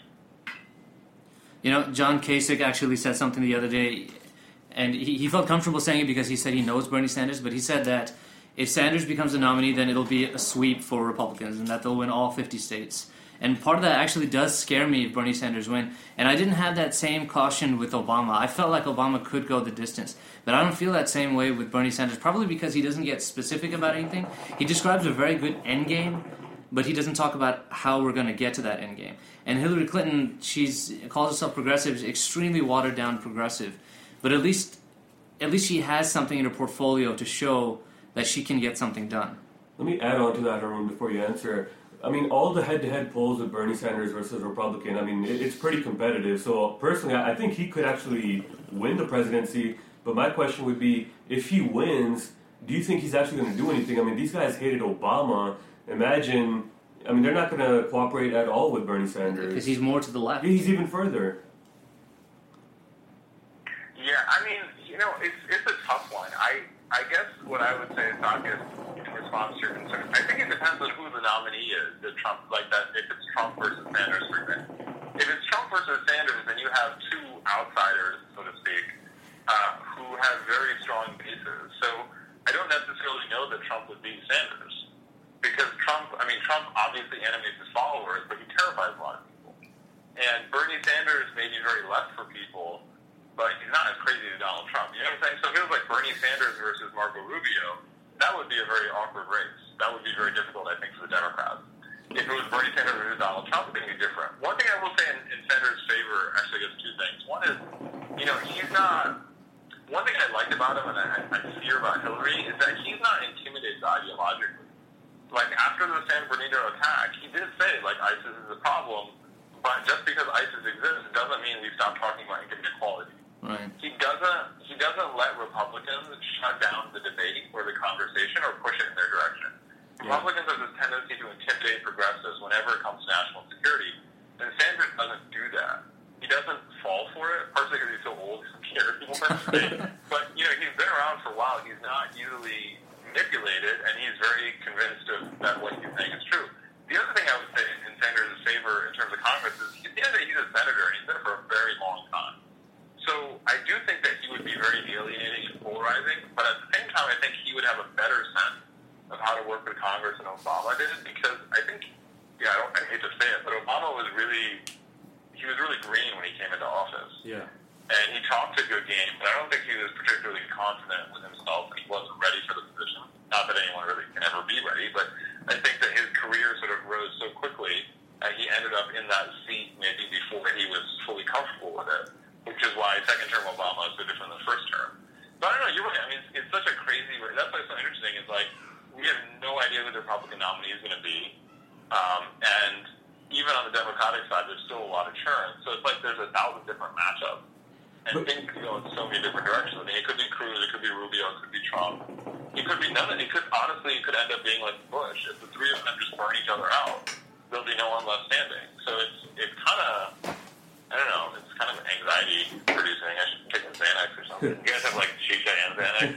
You know, John Kasich actually said something the other day, and he, he felt comfortable saying it because he said he knows Bernie Sanders, but he said that if Sanders becomes the nominee, then it'll be a sweep for Republicans and that they'll win all fifty states. And part of that actually does scare me if Bernie Sanders win. And I didn't have that same caution with Obama. I felt like Obama could go the distance. But I don't feel that same way with Bernie Sanders, probably because he doesn't get specific about anything. He describes a very good end game, but he doesn't talk about how we're going to get to that end game. And Hillary Clinton, she's calls herself progressive, extremely watered-down progressive. But at least, at least she has something in her portfolio to show that she can get something done. Let me add on to that, Arun, before you answer. I mean, all the head-to-head polls with Bernie Sanders versus Republican, I mean, it, it's pretty competitive. So personally, I think he could actually win the presidency. But my question would be, if he wins, do you think he's actually going to do anything? I mean, these guys hated Obama. Imagine, I mean, they're not going to cooperate at all with Bernie Sanders. Because he's more to the left. He's even further. Yeah, I mean, you know, it's it's a tough one. I I guess what I would say is not just in response to your concern. I think it depends on who the nominee is. That Trump, like that, if it's Trump versus Sanders, for example. If it's Trump versus Sanders, then you have two outsiders, so to speak, uh, who have very strong bases. So I don't necessarily know that Trump would beat Sanders. Because Trump, I mean, Trump obviously animates his followers, but he terrifies a very left for people, but he's not as crazy as Donald Trump. You know what I'm saying? So if it was like Bernie Sanders versus Marco Rubio, that would be a very awkward race. That would be very difficult, I think, for the Democrats. If it was Bernie Sanders versus Donald Trump, it would be different. One thing I will say in, in Sanders' favor, actually, I guess two things. One is, you know, he's not. One thing I liked about him, and I, I fear about Hillary, is that he's not intimidated ideologically. Like, after the San Bernardino attack, he did say, like, ISIS is a problem, but just because ISIS exists doesn't mean we stop talking about income inequality. Right. He doesn't he doesn't let Republicans shut down the debate or the conversation or push it in their direction. Yeah. Republicans have this tendency to intimidate progressives whenever it comes to national security, and Sanders doesn't do that. He doesn't fall for it, partially because he's so old, he doesn't care anymore. But, you know, he's been around for a while. He's not easily manipulated, and he's very convinced of that what he's saying is true. The other thing I would say in Sanders' favor in terms of Congress is he's, he's a senator, and he's been for a very long time. So I do think that he would be very alienating and polarizing, but at the same time, I think he would have a better sense of how to work with Congress than Obama did, because I think, yeah, I, don't, I hate to say it, but Obama was really, he was really green when he came into office. Yeah. And he talked a good game, but I don't think he was particularly confident with himself, and he wasn't ready for the position. Not that anyone really can ever be ready, but I think that his career sort of rose so quickly, and he ended up in that seat maybe before he was fully comfortable with it, which is why second term Obama is so different than first term. But I don't know, you're right. I mean, it's, it's such a crazy, that's why it's so interesting, is like, we have no idea who the Republican nominee is going to be, um, and even on the Democratic side, there's still a lot of churn. So it's like there's a thousand different matchups. And things could go in so many different directions. I mean, it could be Cruz, it could be Rubio, it could be Trump. It could be none of it. It could, honestly, it could end up being like Bush. If the three of them just burn each other out, there'll be no one left standing. So it's it's kind of, I don't know, it's kind of anxiety producing. I should take a Xanax or something. You guys have like Shisha and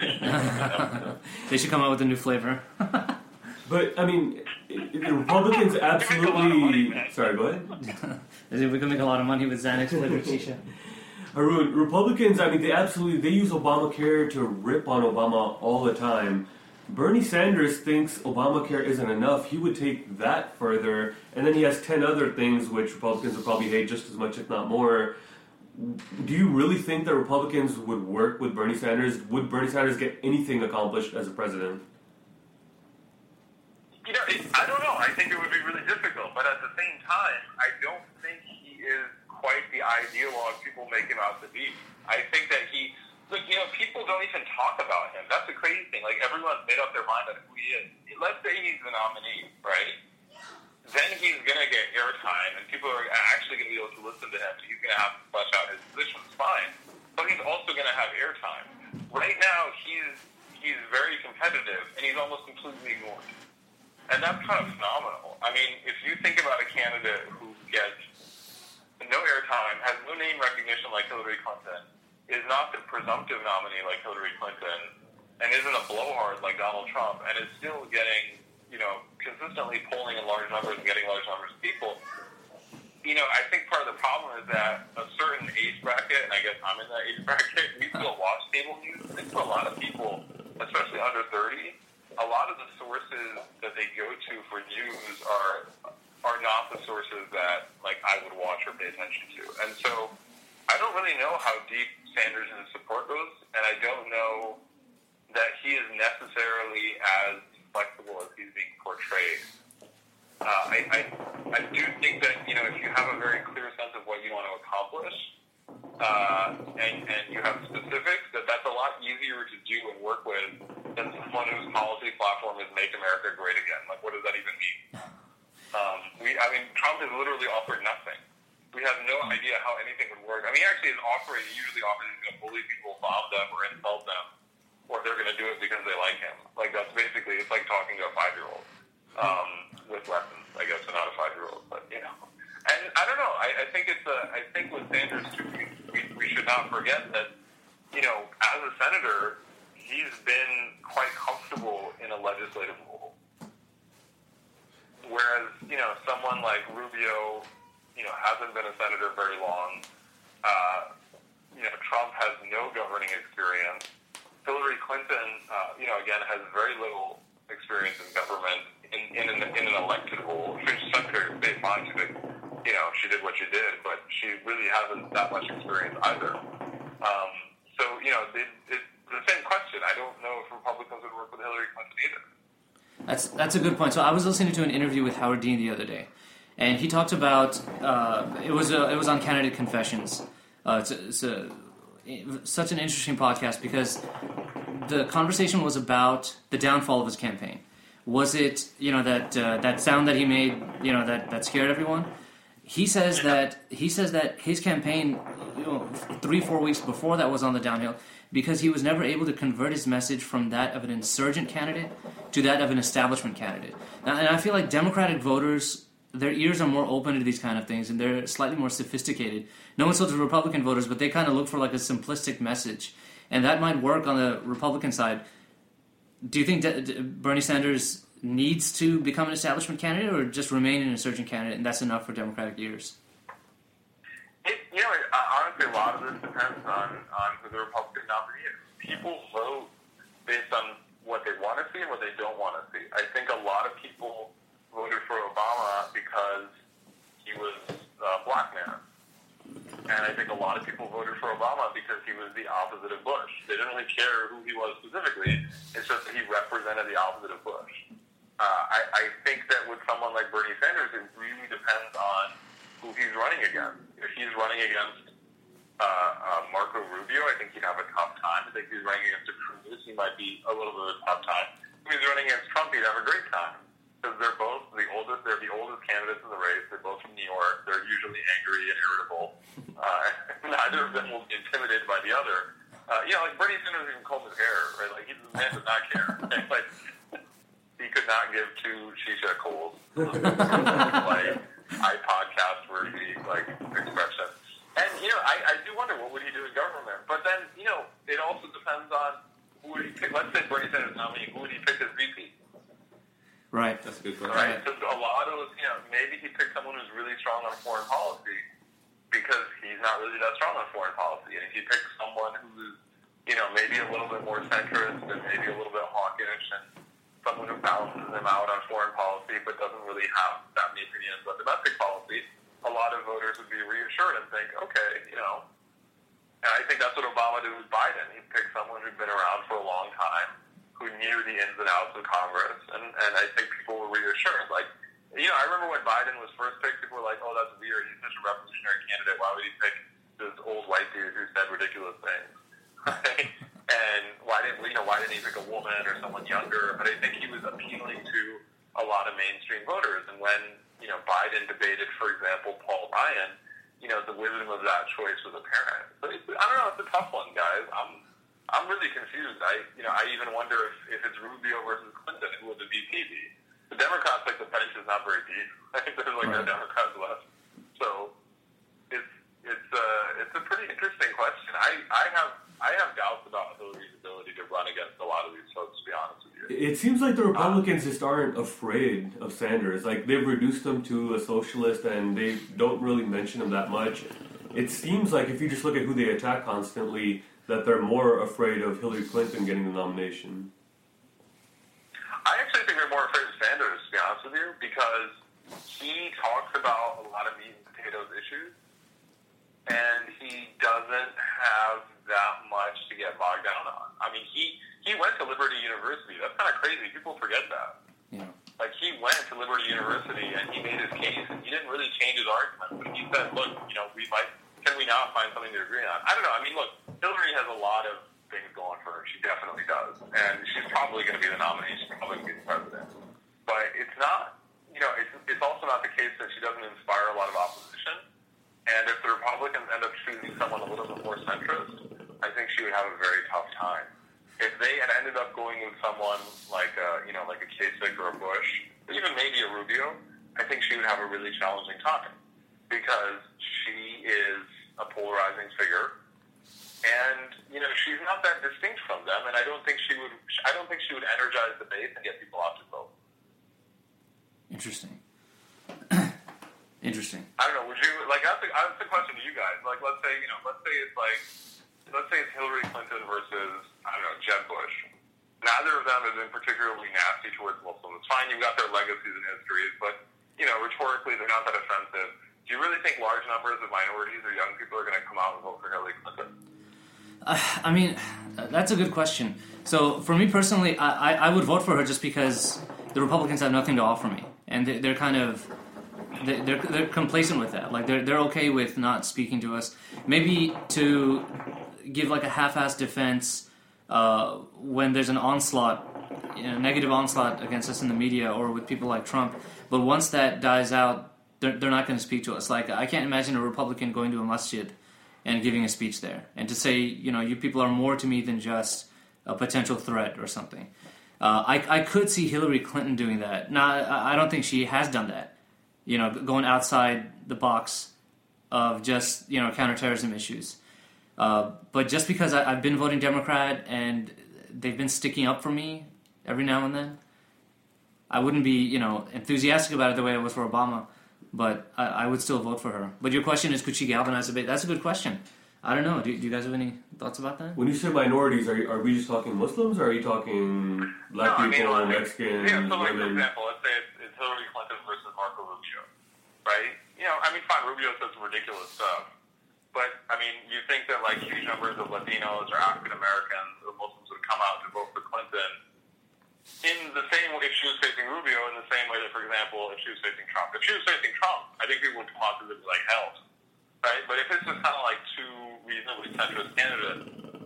Xanax? They should come out with a new flavor. But, I mean, the Republicans absolutely... Sorry, go ahead. We can make a lot of money with Xanax flavored shisha. Haroon, Republicans, I mean, they absolutely, they use Obamacare to rip on Obama all the time. Bernie Sanders thinks Obamacare isn't enough. He would take that further, and then he has ten other things which Republicans would probably hate just as much, if not more. Do you really think that Republicans would work with Bernie Sanders? Would Bernie Sanders get anything accomplished as a president? You know, it, I don't know. I think it would be really difficult, but at the same time, I don't think he is quite the ideologue people make him out to be. I think that he, look, you know, people don't even talk about him. That's the crazy thing. Like, everyone's made up their mind on who he is. Let's say he's the nominee, right? Then he's going to get airtime, and people are actually going to be able to listen to him, and he's going to have to flesh out his positions, fine. But he's also going to have airtime. Right now, he's he's very competitive, and he's almost completely ignored. And that's kind of phenomenal. I mean, if you think about a candidate who gets no airtime, has no name recognition like Hillary Clinton, is not the presumptive nominee like Hillary Clinton, and isn't a blowhard like Donald Trump, and is still getting, you know, consistently polling in large numbers and getting large numbers of people. You know, I think part of the problem is that a certain age bracket, and I guess I'm in that age bracket, we still watch cable news. I think for a lot of people, especially under thirty, a lot of the sources that they go to for news are are not the sources that, like, I would watch or pay attention to. And so I don't really know how deep Sanders' support goes, and I don't know that he is necessarily as flexible as he's being portrayed. Uh, I, I I do think that, you know, if you have a very clear sense of what you want to accomplish, uh, and, and you have specifics, that that's a lot easier to do and work with than someone whose policy platform is Make America Great Again. Like, what does that even mean? Um, we, I mean, Trump has literally offered nothing. We have no idea how anything would work. I mean, actually, his offer, he usually offers he's going to bully people, bomb them, or insult them, or they're going to do it because they like him. Like, that's basically, it's like talking to a five-year-old um, with lessons, I guess, so not a five-year-old, but, you know. And I don't know. I, I think it's a, I think with Sanders, too, we, we, we should not forget that, you know, as a senator, he's been quite comfortable in a legislative role. Whereas, you know, someone like Rubio, you know, hasn't been a senator very long. Uh, you know, Trump has no governing experience. Hillary Clinton, uh, you know, again, has very little experience in government in, in, an, in an elected role. She's Secretary of State, fine, she's you know, she did what she did, but she really hasn't that much experience either. Um, so, you know, it, it's the same question. I don't know if Republicans would work with Hillary Clinton either. That's that's a good point. So I was listening to an interview with Howard Dean the other day, and he talked about uh, it was a, it was on Candidate Confessions. Uh, it's a, it's a it's such an interesting podcast because the conversation was about the downfall of his campaign. Was it, you know, that uh, that sound that he made, you know, that, that scared everyone? He says that he says that his campaign, you know, three four weeks before that was on the downhill because he was never able to convert his message from that of an insurgent candidate to that of an establishment candidate. Now, and I feel like Democratic voters, their ears are more open to these kind of things, and they're slightly more sophisticated. No one so to Republican voters, but they kind of look for like a simplistic message, and that might work on the Republican side. Do you think that Bernie Sanders needs to become an establishment candidate or just remain an insurgent candidate, and that's enough for Democratic ears? It, you know, it, uh, honestly, a lot of this depends on, on who the Republican nominee is. People vote based on what they want to see and what they don't want to see. I think a lot of people voted for Obama because he was a black man. And I think a lot of people voted for Obama because he was the opposite of Bush. They didn't really care who he was specifically. It's just that he represented the opposite of Bush. Uh, I, I think that with someone like Bernie Sanders, it really depends on who he's running against. If he's running against uh, uh, Marco Rubio, I think he'd have a tough time. I think if he's running against Cruz, he might be a little bit of a tough time. If he's running against Trump, he'd have a great time. Because they're both the oldest, they're the oldest candidates in the race. They're both from New York. They're usually angry and irritable. Uh, neither of them will be intimidated by the other. Uh, you know, like Bernie Sanders even combed his hair, right? Like, he's a man does not care. Right? Like, he could not give two shisha coals. Like, I podcast where he, like, expression. And, you know, I, I do wonder what would he do in government. But then, you know, it also depends on who would he pick. Let's say Bernie Sanders nominee, who would he pick as V P? Right. That's a good question. Right. So a lot of, you know, maybe he picked someone who's really strong on foreign policy because he's not really that strong on foreign policy. And if he picks someone who's, you know, maybe a little bit more centrist and maybe a little bit hawkish and someone who balances him out on foreign policy but doesn't really have that many opinions on domestic policy, a lot of voters would be reassured and think, okay, you know. And I think that's what Obama did with Biden. He picked someone who'd been around for a long time, who knew the ins and outs of Congress, and, and I think people were reassured. Like, you know, I remember when Biden was first picked, people were like, oh, that's weird, he's such a revolutionary candidate, why would he pick this old white dude who said ridiculous things? Right? And why didn't, you know, why didn't he pick a woman or someone younger? But I think he was appealing to a lot of mainstream voters, and when, you know, Biden debated, for example, Paul Ryan, you know, the wisdom of that choice was apparent. But it's, I don't know, it's a tough one, guys. I'm I'm really confused. I, you know, I even wonder if, if it's Rubio versus Clinton, who would the V P be? The Democrats, like, the bench is not very deep. I think there's like no Democrats left. So it's it's uh it's a pretty interesting question. I, I have I have doubts about Hillary's ability to run against a lot of these folks. To be honest with you, it seems like the Republicans just aren't afraid of Sanders. Like, they've reduced him to a socialist, and they don't really mention him that much. It seems like if you just look at who they attack constantly, that they're more afraid of Hillary Clinton getting the nomination. I actually think they're more afraid of Sanders, to be honest with you, because he talks about a lot of meat and potatoes issues, and he doesn't have that much to get bogged down on. I mean, he, he went to Liberty University. That's kind of crazy. People forget that. Yeah. Like, he went to Liberty University, and he made his case, and he didn't really change his argument. But he said, look, you know, we might... Can we not find something to agree on? I don't know. I mean, look, Hillary has a lot of things going for her. She definitely does. And she's probably going to be the nominee. She's probably going to be the president. But it's not, you know, it's, it's also not the case that she doesn't inspire a lot of opposition. And if the Republicans end up choosing someone a little bit more centrist, I think she would have a very tough time. If they had ended up going with someone like a, you know, like a Kasich or a Bush, even maybe a Rubio, I think she would have a really challenging time. Because she is a polarizing figure, and you know she's not that distinct from them. And I don't think she would. I don't think she would energize the base and get people out to vote. Interesting. Interesting. I don't know. Would you like? That's the, that's the question to you guys. Like, let's say you know, let's say it's like, let's say it's Hillary Clinton versus I don't know Jeb Bush. Neither of them has been particularly nasty towards Muslims. It's fine. You've got their legacies and histories, but you know, rhetorically, they're not that offensive. Do you you really think large numbers of minorities or young people are going to come out and vote for Hillary Clinton? Uh, I mean, that's a good question. So for me personally, I, I, I would vote for her just because the Republicans have nothing to offer me, and they, they're kind of they- they're they're complacent with that. Like they're they're okay with not speaking to us. Maybe to give like a half-assed defense uh, when there's an onslaught, you know, negative onslaught against us in the media or with people like Trump. But once that dies out, they're they're not going to speak to us. Like I can't imagine a Republican going to a masjid and giving a speech there and to say, you know, you people are more to me than just a potential threat or something. Uh, I, I could see Hillary Clinton doing that. Now, I I don't think she has done that, you know, going outside the box of just, you know, counterterrorism issues. Uh, but just because I, I've been voting Democrat and they've been sticking up for me every now and then, I wouldn't be, you know, enthusiastic about it the way I was for Obama, but I, I would still vote for her. But your question is, could she galvanize a bit? That's a good question. I don't know. Do, do you guys have any thoughts about that? When you say minorities, are you, are we just talking Muslims, or are you talking black No, I mean, people, like, Mexicans, yeah, so like, for women? example, let's say it's, it's Hillary Clinton versus Marco Rubio, right? You know, I mean, fine, Rubio says some ridiculous stuff, but, I mean, you think that, like, huge numbers of Latinos or African Americans or Muslims would come out to vote for Clinton in the same way if she was facing Rubio, in the same way that, for example, if she was facing Trump. If she was facing Trump, I think people would come out to this like hell, right? But if it's just kind of like two reasonably centrist candidates,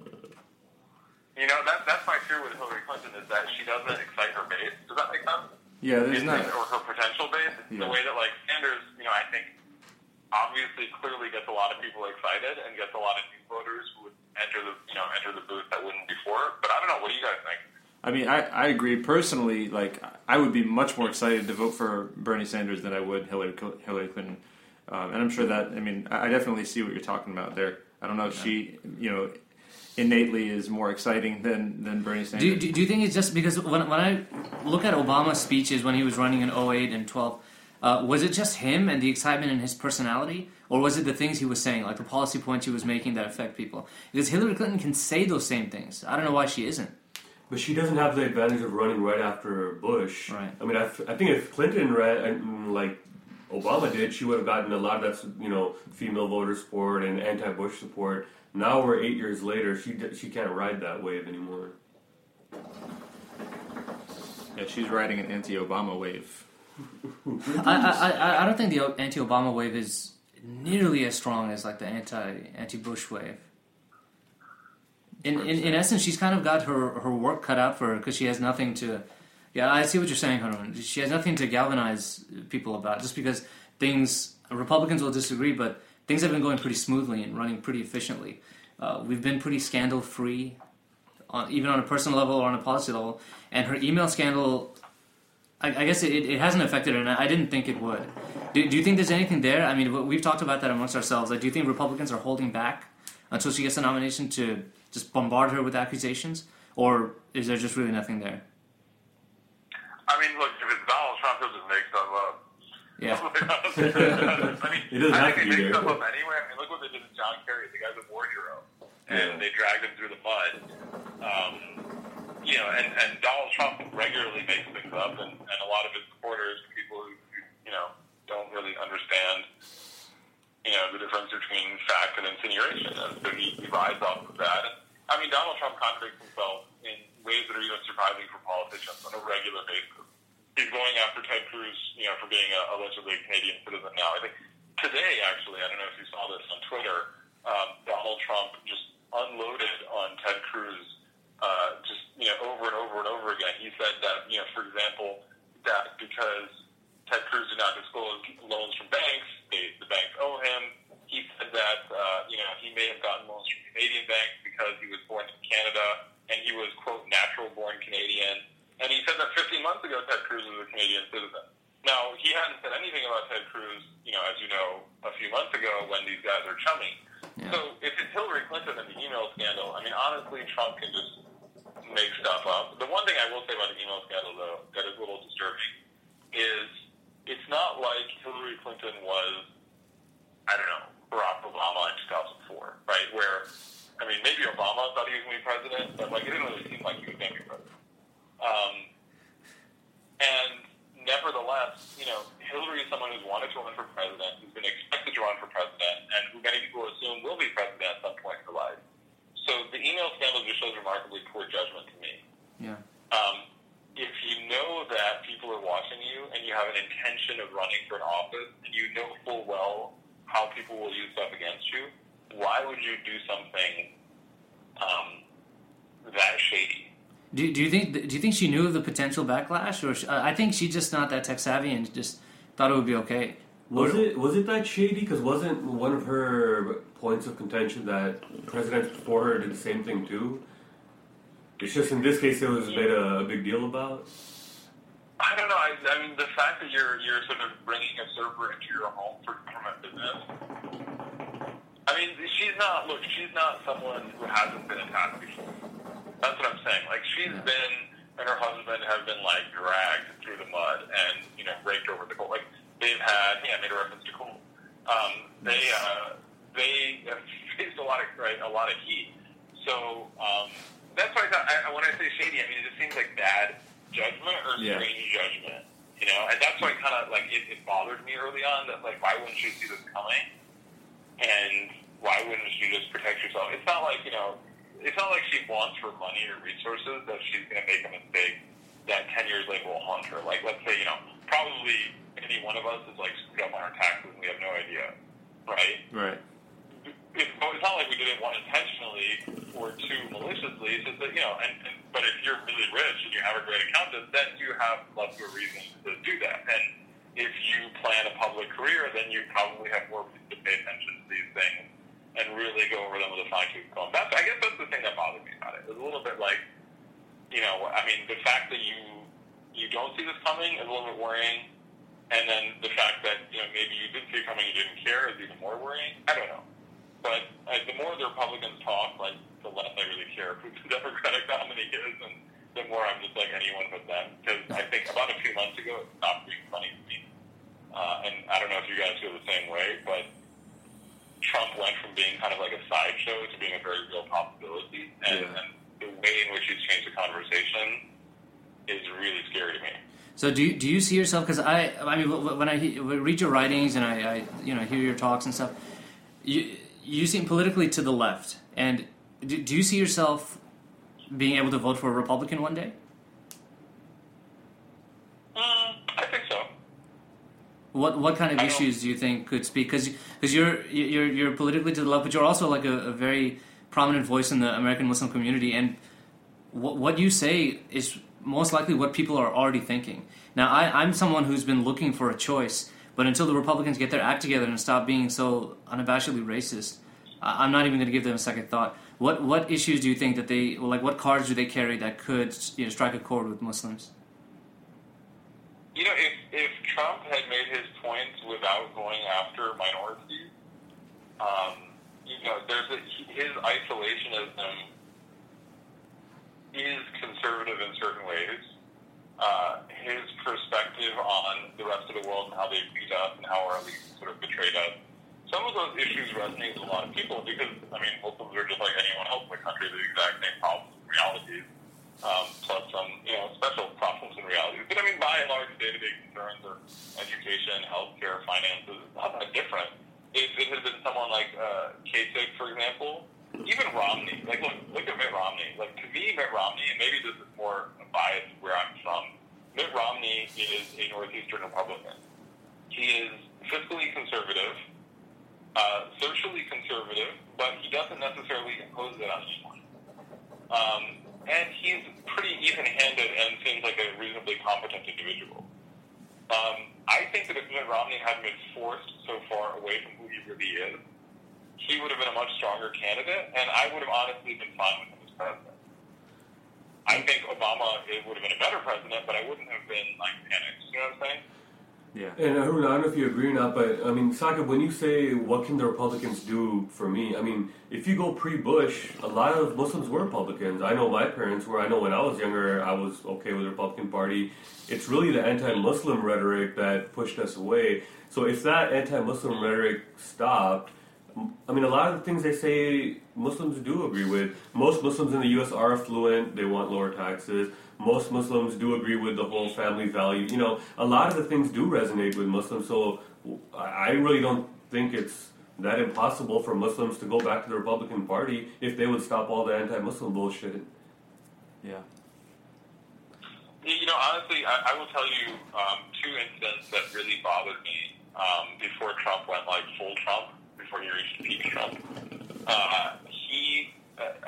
you know, that that's my fear with Hillary Clinton is that she doesn't excite her base. Does that make sense? Yeah, there's Is not. it- or her potential base. Yeah. The way that, like, Sanders, you know, I think obviously clearly gets a lot of people excited and gets a lot of new voters who would enter the, you know, enter the booth that wouldn't before. But I don't know. What do you guys think? I mean, I, I agree personally. Like, I would be much more excited to vote for Bernie Sanders than I would Hillary Cl- Hillary Clinton, um, and I'm sure that. I mean, I I definitely see what you're talking about there. I don't know if she, you know, innately is more exciting than, than Bernie Sanders. Do, you- do, do you think it's just because when, when I look at Obama's speeches when he was running in oh eight and twelve, uh, was it just him and the excitement in his personality? Or was it the things he was saying, like the policy points he was making that affect people? Because Hillary Clinton can say those same things. I don't know why she isn't. But she doesn't have the advantage of running right after Bush. Right. I mean, I, th- I think if Clinton ran like Obama did, she would have gotten a lot of that, you know, female voter support and anti-Bush support. Now we're eight years later. She d- she can't ride that wave anymore. Yeah, she's riding an anti-Obama wave. I, I, I, I don't think the anti-Obama wave is nearly as strong as like the anti anti-Bush wave. In, in in essence, she's kind of got her, her work cut out for her because she has nothing to. Yeah, I see what you're saying, Harun. She has nothing to galvanize people about just because things. Republicans will disagree, but things have been going pretty smoothly and running pretty efficiently. Uh, we've been pretty scandal free, on, even on a personal level or on a policy level. And her email scandal, I, I guess it, it hasn't affected her, and I didn't think it would. Do, do you think there's anything there? I mean, we've talked about that amongst ourselves. Like, do you think Republicans are holding back until she gets the nomination to just bombard her with accusations, or is there just really nothing there? I mean, look, if it's Donald Trump, he'll just make stuff up. Yeah. I mean, It doesn't I have to think be they make there. stuff up anyway. I mean, look what they did to John Kerry. The guy's a war hero. And Yeah. they dragged him through the mud. Um, you know, and, and Donald Trump regularly makes things up, and, and a lot of his supporters, people who, who, you know, don't really understand, you know, the difference between fact and insinuation. And so he, he rides off of that. And, I mean, Donald Trump contradicts himself in ways that are even surprising for politicians on a regular basis. He's going after Ted Cruz, you know, for being a allegedly Canadian citizen now. I think today, actually, I don't know if you saw this on Twitter, um, Donald Trump just unloaded on Ted Cruz, uh, just, you know, over and over and over again. He said that, you know, for example, that because Ted Cruz did not disclose loans from banks, they, the banks owe him. He said that, uh, you know, he may have gotten loans from Canadian banks because he was born in Canada and he was, quote, natural-born Canadian. And he said that fifteen months ago, Ted Cruz was a Canadian citizen. Now, he hadn't said anything about Ted Cruz, you know, as you know, a few months ago when these guys are chummy. Yeah. So if it's Hillary Clinton and the email scandal, I mean, honestly, Trump can just make stuff up. The one thing I will say about the email scandal, though, that is a little disturbing is it's not like Hillary Clinton was, I don't know, Barack Obama in two thousand four, right? Where, I mean, maybe Obama thought he was going to be president, but, like, it didn't really seem like he was going to be president. Um, and nevertheless, you know, Hillary is someone who's wanted to run for president, who's been expected people will use stuff against you. Why would you do something um, that shady? Do, do you think do you think she knew of the potential backlash, or she, uh, I think she's just not that tech savvy and just thought it would be okay. Was it was it that shady? Because wasn't one of her points of contention that presidents before her did the same thing too? It's just in this case it was made a, a big deal about. I don't know. I, I mean, the fact that you're you're sort of bringing a server into your home for government business. I mean, she's not. Look, she's not someone who hasn't been attacked before. That's what I'm saying. Like, she's yeah. been and her husband have been like dragged through the mud and you know raked over the coal. Like they've had. Yeah, I made a reference to coal. Um, they uh, they have faced a lot of right, a lot of heat. So um, that's why I thought. I, when I say shady, I mean it just seems like bad judgment or yeah. strange judgment. You know, and that's why kind of like it, it bothered me early on that like why wouldn't you see this coming? And why wouldn't you just protect yourself? It's not like you know. It's not like she wants for money or resources that she's going to make a mistake that ten years later will haunt her. Like, let's say, you know, probably any one of us is, like, screwed up on our taxes and we have no idea, right? Right. It's, it's not like we did it one intentionally or two maliciously. It's just that, you know, and, and but if you're really rich and you have a great accountant, then you have less of a reason to do that. And if you plan a public career, then you probably have more reason to pay attention to these things and really go over them with a fine-tooth comb. That's, I guess that's the thing that bothered me about it. It was a little bit like, you know, I mean, the fact that you you don't see this coming is a little bit worrying, and then the fact that, you know, maybe you did see it coming and you didn't care is even more worrying. I don't know. But uh, the more the Republicans talk, like, the less I really care who the Democratic nominee is, and the more I'm just like anyone but them. Because I think about a few months ago, it stopped being funny to me. Uh, and I don't know if you guys feel the same way, but Trump went from being kind of like a sideshow to being a very real possibility, and, yeah. and the way in which he's changed the conversation is really scary to me. So do you, do you see yourself? Because I I mean when I read your writings and I, I you know hear your talks and stuff, you you seem politically to the left, and do, do you see yourself being able to vote for a Republican one day? Mm, I think so. What what kind of I issues do you think could speak? Because because you're you're you're politically to the left, but you're also like a, a very prominent voice in the American Muslim community, and what what you say is most likely what people are already thinking. Now, I, I'm someone who's been looking for a choice, but until the Republicans get their act together and stop being so unabashedly racist, I, I'm not even going to give them a second thought. What what issues do you think that they well, like? What cards do they carry that could you know strike a chord with Muslims? You know, if, if Trump had made his points without going after minorities, um, you know, there's a, his isolationism is conservative in certain ways. Uh, his perspective on the rest of the world and how they beat us and how our elites sort of betrayed us. Some of those issues resonate with a lot of people because, I mean, Muslims are just like anyone else in the country, the exact same problems and realities. Um, plus some, you know, special problems and realities. But I mean, by and large, day-to-day concerns are education, healthcare, finances. It's not that different. If it had been someone like uh, Kasich, for example, even Romney. Like, look, look at Mitt Romney. Like, to me, Mitt Romney, and maybe this is more biased where I'm from, Mitt Romney is a Northeastern Republican. He is fiscally conservative, uh, socially conservative, but he doesn't necessarily impose it on anyone. Um, And he's pretty even-handed and seems like a reasonably competent individual. Um, I think that if Mitt Romney hadn't been forced so far away from who he really is, he would have been a much stronger candidate, and I would have honestly been fine with him as president. I think Obama it would have been a better president, but I wouldn't have been, like, panicked. You know what I'm saying? Yeah. And Arun, I don't know if you agree or not, but I mean, Saqib, when you say what can the Republicans do for me, I mean, if you go pre-Bush, a lot of Muslims were Republicans. I know my parents were. I know when I was younger, I was okay with the Republican Party. It's really the anti-Muslim rhetoric that pushed us away. So if that anti-Muslim rhetoric stopped, I mean, a lot of the things they say Muslims do agree with. Most Muslims in the U S are affluent. They want lower taxes. Most Muslims do agree with the whole family value. You know, a lot of the things do resonate with Muslims. So I really don't think it's that impossible for Muslims to go back to the Republican Party if they would stop all the anti-Muslim bullshit. Yeah. You know, honestly, I, I will tell you um, two incidents that really bothered me um, before Trump went like full Trump.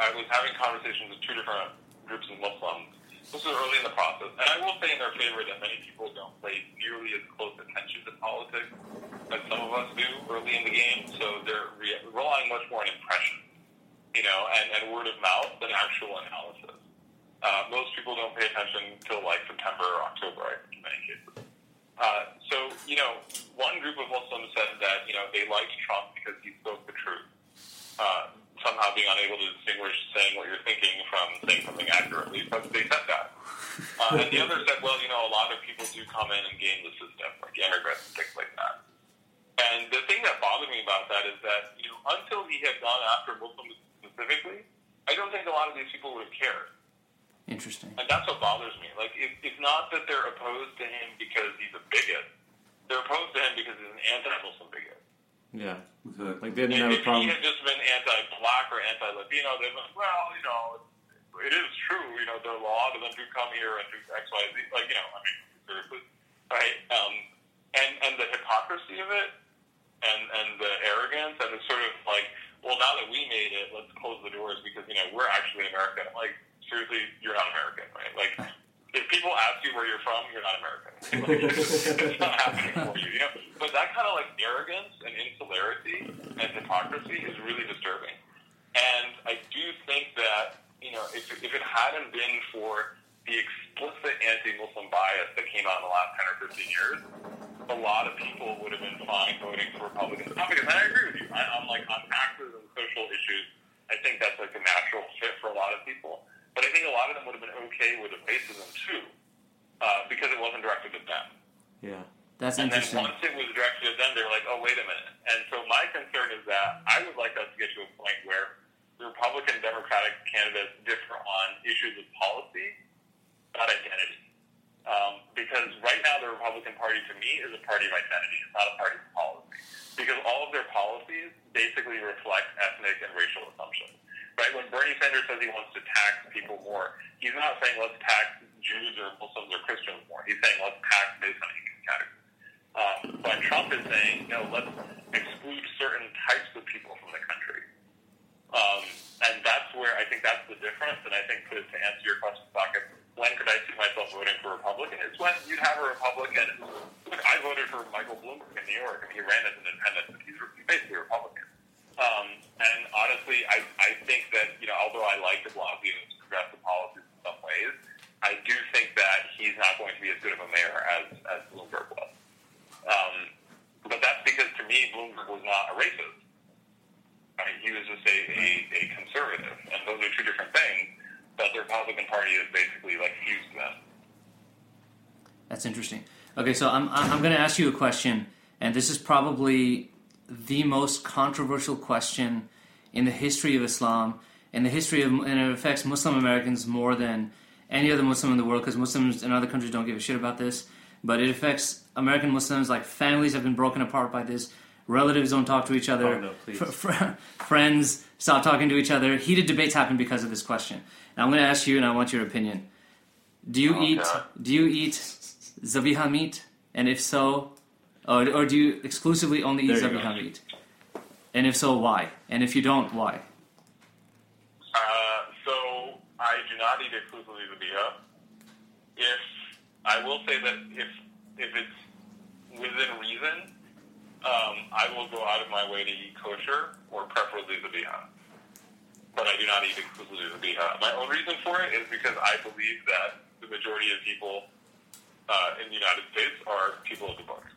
I was having conversations with two different groups of Muslims. This was early in the process, and I will say in their favor that many people don't pay nearly as close attention to politics as some of us do early in the game. So they're re- relying much more on impression, you know, and, and word of mouth than actual analysis. Uh, most people don't pay attention until like September or October, I think, in many cases. Uh, so, you know, one group of Muslims said that, you know, they liked Trump because he spoke the truth. Uh, somehow being unable to distinguish saying what you're thinking from saying something accurately, but they said that. Uh, and the other said, well, you know, a lot of people do come in and game the system, like immigrants and things like that. And the thing that bothered me about that is that, you know, until he had gone after Muslims specifically, I don't think a lot of these people would have cared. Interesting. And that's what bothers me. Like, it, it's not that they're opposed to him because he's a bigot. They're opposed to him because he's an anti-Muslim bigot. Yeah. Exactly. Like, they didn't have a If problem. he had just been anti-black or anti-Latino, they'd been, well, you know, it is true, you know, there are a lot of them do come here and do X, Y, Z. Like, you know, I mean, seriously. Right? Um, and, and the hypocrisy of it and, and the arrogance and it's sort of like, well, now that we made it, let's close the doors because, you know, we're actually American. Like, seriously, you're not American, right? Like, if people ask you where you're from, you're not American. It's not happening for you, you know? But that kind of, like, arrogance and insularity and hypocrisy is really disturbing. And I do think that, you know, if, if it hadn't been for the explicit anti-Muslim bias that came out in the last ten or fifteen years, a lot of people would have been fine voting for Republicans. Not because I agree with you. I, I'm like, on taxes and social issues, I think that's like a natural fit for a lot of people. But I think a lot of them would have been okay with the racism too, uh, because it wasn't directed at them. Yeah. That's and interesting. then once it was directed at them, they were like, oh, wait a minute. And so my concern is that I would like us to get to a point where the Republican Democratic candidates differ on issues of policy, not identity. Um, because right now the Republican Party to me is a party of identity. It's not a party of policy. Because all of their policies basically reflect ethnic and racial assumptions. Right? When Bernie Sanders says he wants to tax people more, he's not saying let's tax Jews or Muslims or Christians more. He's saying let's tax based on income categories. Um, but Trump is saying, no, let's exclude certain types of people from the country. Um, and that's where I think that's the difference. And I think to, to answer your question, Saket, when could I see myself voting for a Republican? It's when you'd have a Republican. Look, I voted for Michael Bloomberg in New York, and he ran as an independent, but he's basically a Republican. Um, and honestly, I, I think that, you know, although I like de Blasio's progressive policies in some ways, I do think that he's not going to be as good of a mayor as, as Bloomberg was. Um, but that's because, to me, Bloomberg was not a racist. Right? He was just a, a, a conservative, and those are two different things. But the Republican Party is basically like fused to them. That's interesting. Okay, so I'm I'm going to ask you a question, and this is probably the most controversial question in the history of Islam, in the history of, and it affects Muslim Americans more than any other Muslim in the world, because Muslims in other countries don't give a shit about this. But it affects American Muslims. Like, families have been broken apart by this. Relatives don't talk to each other. Oh, no, please. F- fr- friends stop talking to each other. Heated debates happen because of this question. Now I'm going to ask you, and I want your opinion. Do you Oh, eat? God. Do you eat zabiha meat? And if so, or, or do you exclusively only eat There you zabiha go. meat? And if so, why? And if you don't, why? Uh, so I do not eat exclusively zabiha. If I will say that if if it's within reason, um, I will go out of my way to eat kosher or preferably zabiha. But I do not eat exclusively zabiha. My own reason for it is because I believe that the majority of people uh, in the United States are people of the book.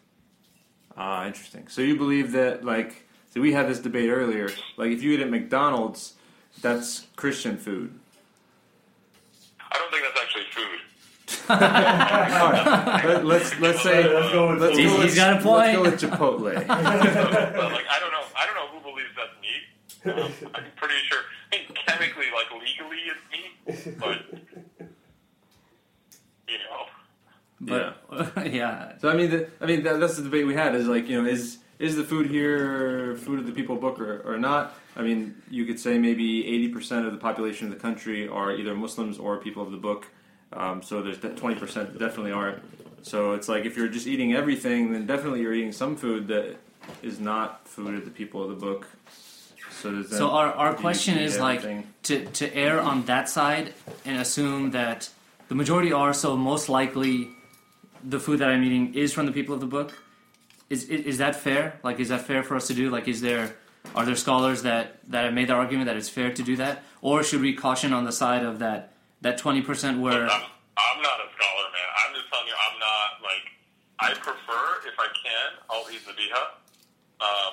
Ah, interesting. So you believe that, like, so we had this debate earlier. Like, if you eat at McDonald's, that's Christian food. I don't think that's actually food. All right. Let, let's let's say Let's go with let's He's- go with, he's got a point. Let's go with Chipotle. So, but, like, I don't know. I don't know who believes that's meat. Um, I'm pretty sure. I mean, chemically, like legally, it's meat, but you know. But yeah, So I mean, the, I mean that, that's the debate we had. Is like, you know, is is the food here food of the people book or, or not? I mean, you could say maybe eighty percent of the population of the country are either Muslims or people of the book. Um, so there's twenty percent that definitely aren't. So it's like if you're just eating everything, then definitely you're eating some food that is not food of the people of the book. So, does that, So our, our do you question eat is like everything? to, to err on that side and assume that the majority are, so most likely the food that I'm eating is from the people of the book. Is, is is that fair? Like, is that fair for us to do? Like, is there are there scholars that, that have made the argument that it's fair to do that, or should we caution on the side of that that twenty percent where? I'm, I'm not a scholar, man. I'm just telling you, I'm not like. I prefer, if I can, I'll eat zabiha. Um,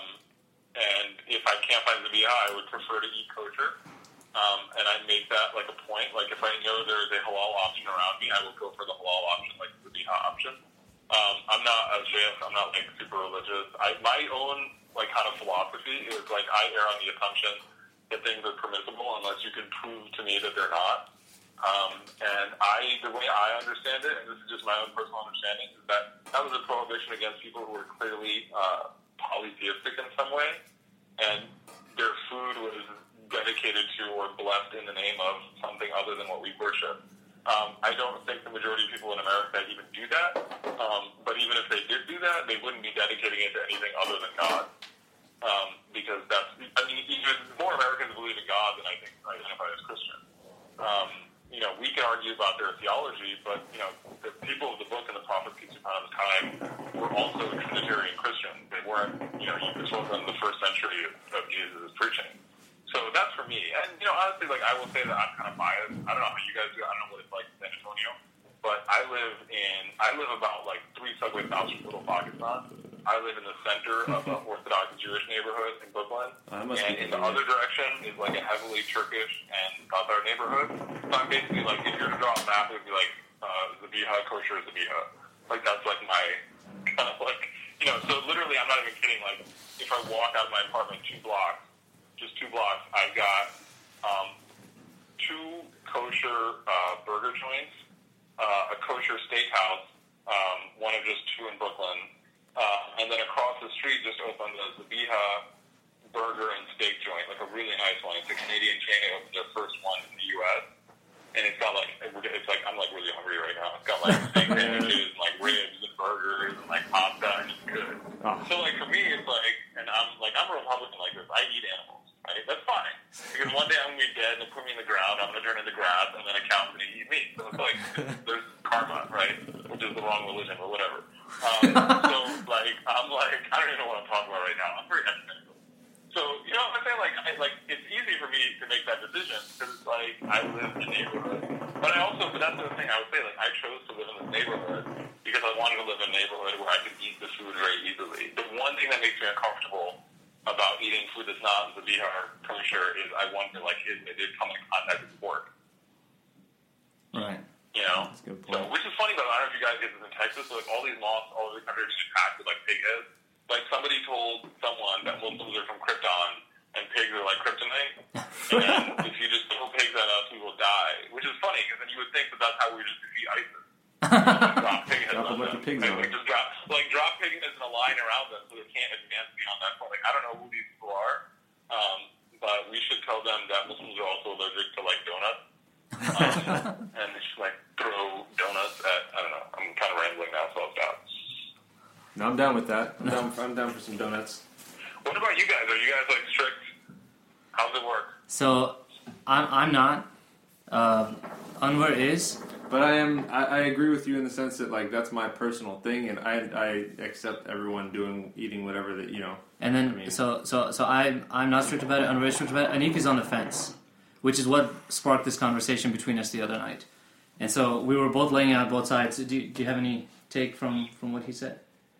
and if I can't find zabiha, I would prefer to eat kosher. Um, and I make that like a point. Like if I know there's a halal option around me, I will go for the halal option, like the zabiha option. Um, I'm not a sheikh. I'm not like super religious. I, my own like kind of philosophy is like I err on the assumption that things are permissible unless you can prove to me that they're not. Um, and I, the way I understand it, and this is just my own personal understanding, is that that was a prohibition against people who were clearly uh, polytheistic in some way, and their food was dedicated to or blessed in the name of something other than what we worship. Um, I don't think the majority of people in America even do that, um, but even if they did do that, they wouldn't be dedicating it to anything other than God. Um, because that's, I mean, even more Americans believe in God than I think identify as Christian. Um, You know, we can argue about their theology, but, you know, the people of the book and the prophets peace be upon them time were also Trinitarian Christians. They weren't, you know, this wasn't the first century of, of Jesus' preaching. So that's for me. And, you know, honestly, like, I will say that I'm kind of biased. I don't know how you guys do. I don't know what it's like in San Antonio. But I live in, I live about, like, three subway stops from Little Pakistan. I live in the center of an Orthodox Jewish neighborhood in Brooklyn. I must And be in the familiar. other direction is like a heavily Turkish and Tatar neighborhood. So I'm basically like, if you were to draw a map, it would be like uh, Zabiha, kosher Zabiha. Like that's like my kind of like, you know, so literally I'm not even kidding. Like if I walk out of my apartment two blocks, just two blocks, I've got um, two kosher uh, burger joints, uh, a kosher steakhouse, um, one of just two in Brooklyn. Uh, and then across the street just opened the Zabiha burger and steak joint, like a really nice one. It's a Canadian chain. It opened their first one in the U S And it's got like, it's like, I'm like really hungry right now. It's got like steak sandwiches and like ribs and burgers and like pasta and it's good. Oh. So like for me, it's like, and I'm like, I'm a Republican like this. I eat animals, right? That's fine. Because one day I'm going to be dead and they'll put me in the ground. I'm going to turn into grass and then a cow's going to eat me. So it's like, there's karma, right? Which is the wrong religion, but whatever. Um, so like, I'm like, I don't even know what I'm talking about right now. I'm very ecumenical. So, you know what I'm saying? Like, I, like it's easy for me to make that decision because it's like I live in a neighborhood. But I also, but that's the thing I would say. Like, I chose to live in this neighborhood because I wanted to live in a neighborhood where I could eat the food very easily. The one thing that makes me uncomfortable about eating food that's not Zabiha or kosher is I wonder, like, is it did come in contact with pork. Right. You know, That's a good so, point. which is funny, but I don't know if you guys get this in Texas. So like all these mosques, all these countries are packed with like pig heads. Like somebody told someone that Muslims are from Krypton and pigs are like kryptonite, and if you just throw pigs at us, we will die. Which is funny because then you would think that that's how we just defeat ISIS. Like, drop pig heads Drop a on bunch them. of pigs like, on like, them. just drop, like drop pig heads in a line around them so they can't advance beyond that point. Like I don't know who these people are, um, but we should tell them that Muslims are also allergic to like donuts. Um, and just like throw donuts at, I don't know, I'm kind of rambling now, so I'll stop. No, I'm down with that. I'm down, I'm down for some donuts. What about you guys? Are you guys like strict? How's it work? So I'm I'm not. Uh, Anwar is. But I am. I, I agree with you in the sense that like that's my personal thing, and I I accept everyone doing eating whatever that you know. And then I mean- so so so I I'm not strict about it. Anwar is strict about it. Anik is on the fence, which is what sparked this conversation between us the other night. And so we were both laying out both sides. Do you, do you have any take from, from what he said?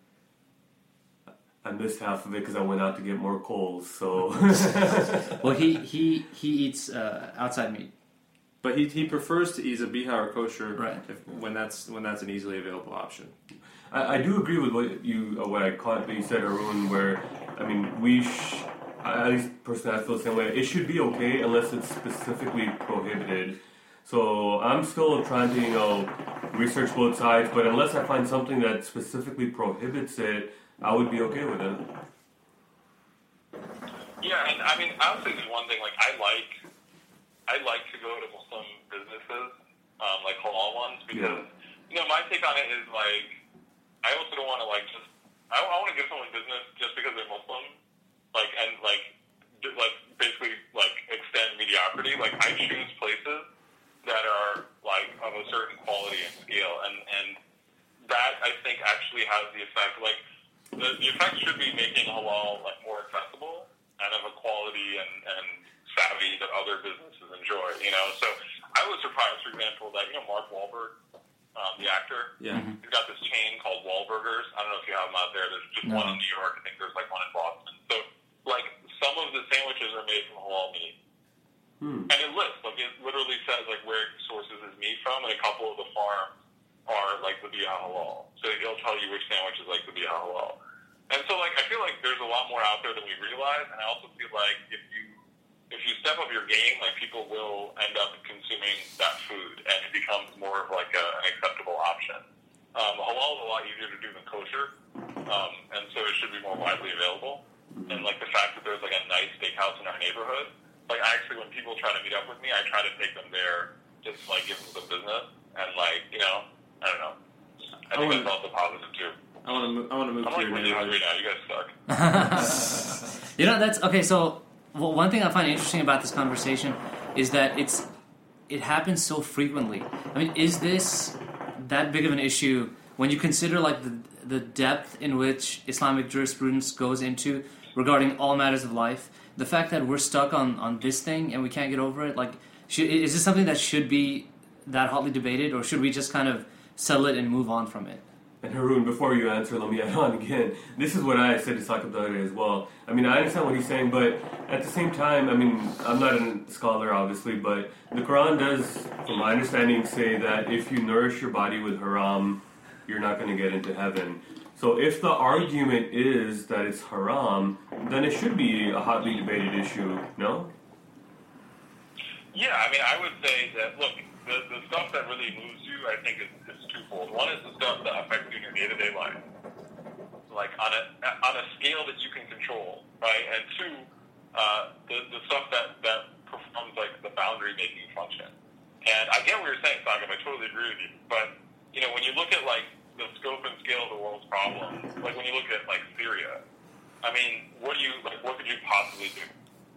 I missed half of it because I went out to get more coals. So Well, he he he eats uh, outside meat. But he he prefers to eat Zabiha or kosher Right. if, when that's when that's an easily available option. I, I do agree with what you uh, what I caught what you said, Arun. Where I mean, we sh- at least personally I feel the same way. It should be okay unless it's specifically prohibited. So I'm still trying to you know research both sides, but unless I find something that specifically prohibits it, I would be okay with it. Yeah, and I mean, I'll say this one thing. Like, I like, I like to go to Muslim businesses, um, like halal ones, because Yeah. you know, my take on it is like, I also don't want to like just, I, I want to give someone business just because they're Muslim, like, and like, d- like me, like I choose places that are like of a certain quality and scale, and and that I think actually has the effect. Like the, the effect should be making halal like more accessible and of a quality and, and savvy that other businesses enjoy. You know, so I was surprised, for example, that you know Mark Wahlberg, um, the actor, Yeah. Mm-hmm. he's got this chain called Wahlburgers. I don't know if you have them out there. There's just No. one in New York. I think there's like one in Boston. So like some of the sandwiches are made from halal meat. Hmm. And it lists, like it literally says like where it sources his meat from, and a couple of the farms are like the Bia Halal. So it'll tell you which sandwich is like the Bia Halal. And so like I feel like there's a lot more out there than we realize, and I also feel like if you if you step up your game, like people will end up consuming that food, and it becomes more of like a, an acceptable option. Um, halal is a lot easier to do than kosher, um, and so it should be more widely available. And like the fact that there's like a nice steakhouse in our neighborhood, like actually when people try to meet up with me, I try to take them there, just like give them some business, and like you know, I don't know. I think I wanna- that's also positive too. I want to move. I want to move I'm to like your really hungry neighborhood. now. You guys suck. You know, that's okay. So, well, one thing I find interesting about this conversation is that it's it happens so frequently. I mean, is this that big of an issue when you consider like the the depth in which Islamic jurisprudence goes into regarding all matters of life? The fact that we're stuck on, on this thing and we can't get over it, like, should, is this something that should be that hotly debated, or should we just kind of settle it and move on from it? And Haroon, before you answer, let me add on again. This is what I said to Saqib the other day as well. I mean, I understand what he's saying, but at the same time, I mean, I'm not a scholar, obviously, but the Quran does, from my understanding, say that if you nourish your body with haram, you're not going to get into heaven. So if the argument is that it's haram, then it should be a hotly debated issue, no? Yeah, I mean, I would say that, look, the, the stuff that really moves you, I think, is, is twofold. One is the stuff that affects you in your day-to-day life, like on a on a scale that you can control, right? And two, uh, the, the stuff that, that performs, like, the boundary-making function. And I get what you're saying, Saqib, I totally agree with you. But, you know, when you look at, like, the scope and scale of the world's problems, like when you look at, like, Syria, I mean, what do you, like, what could you possibly do?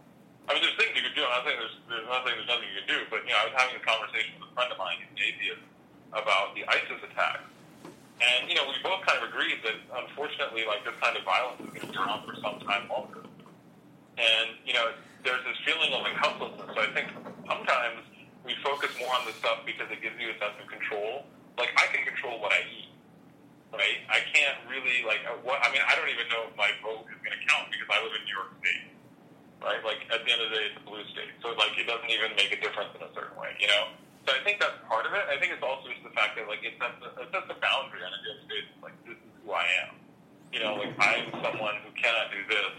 I mean, there's things you could do. I'm not saying there's, there's nothing, there's nothing you can do. But, you know, I was having a conversation with a friend of mine, he's an atheist, about the ISIS attack. And, you know, we both kind of agreed that, unfortunately, like, this kind of violence is going to go on for some time longer. And, you know, there's this feeling of, like, helplessness. So I think sometimes we focus more on this stuff because it gives you a sense of control. Like, I can control what I eat, right? I can't really, like, what, I mean, I don't even know if my vote is going to count because I live in New York State. Right, like at the end of the day, it's a blue state, so like it doesn't even make a difference in a certain way, you know. So I think that's part of it. I think it's also just the fact that like it sets a, it sets a boundary on a daily basis. Like this is who I am, you know. Like I'm someone who cannot do this,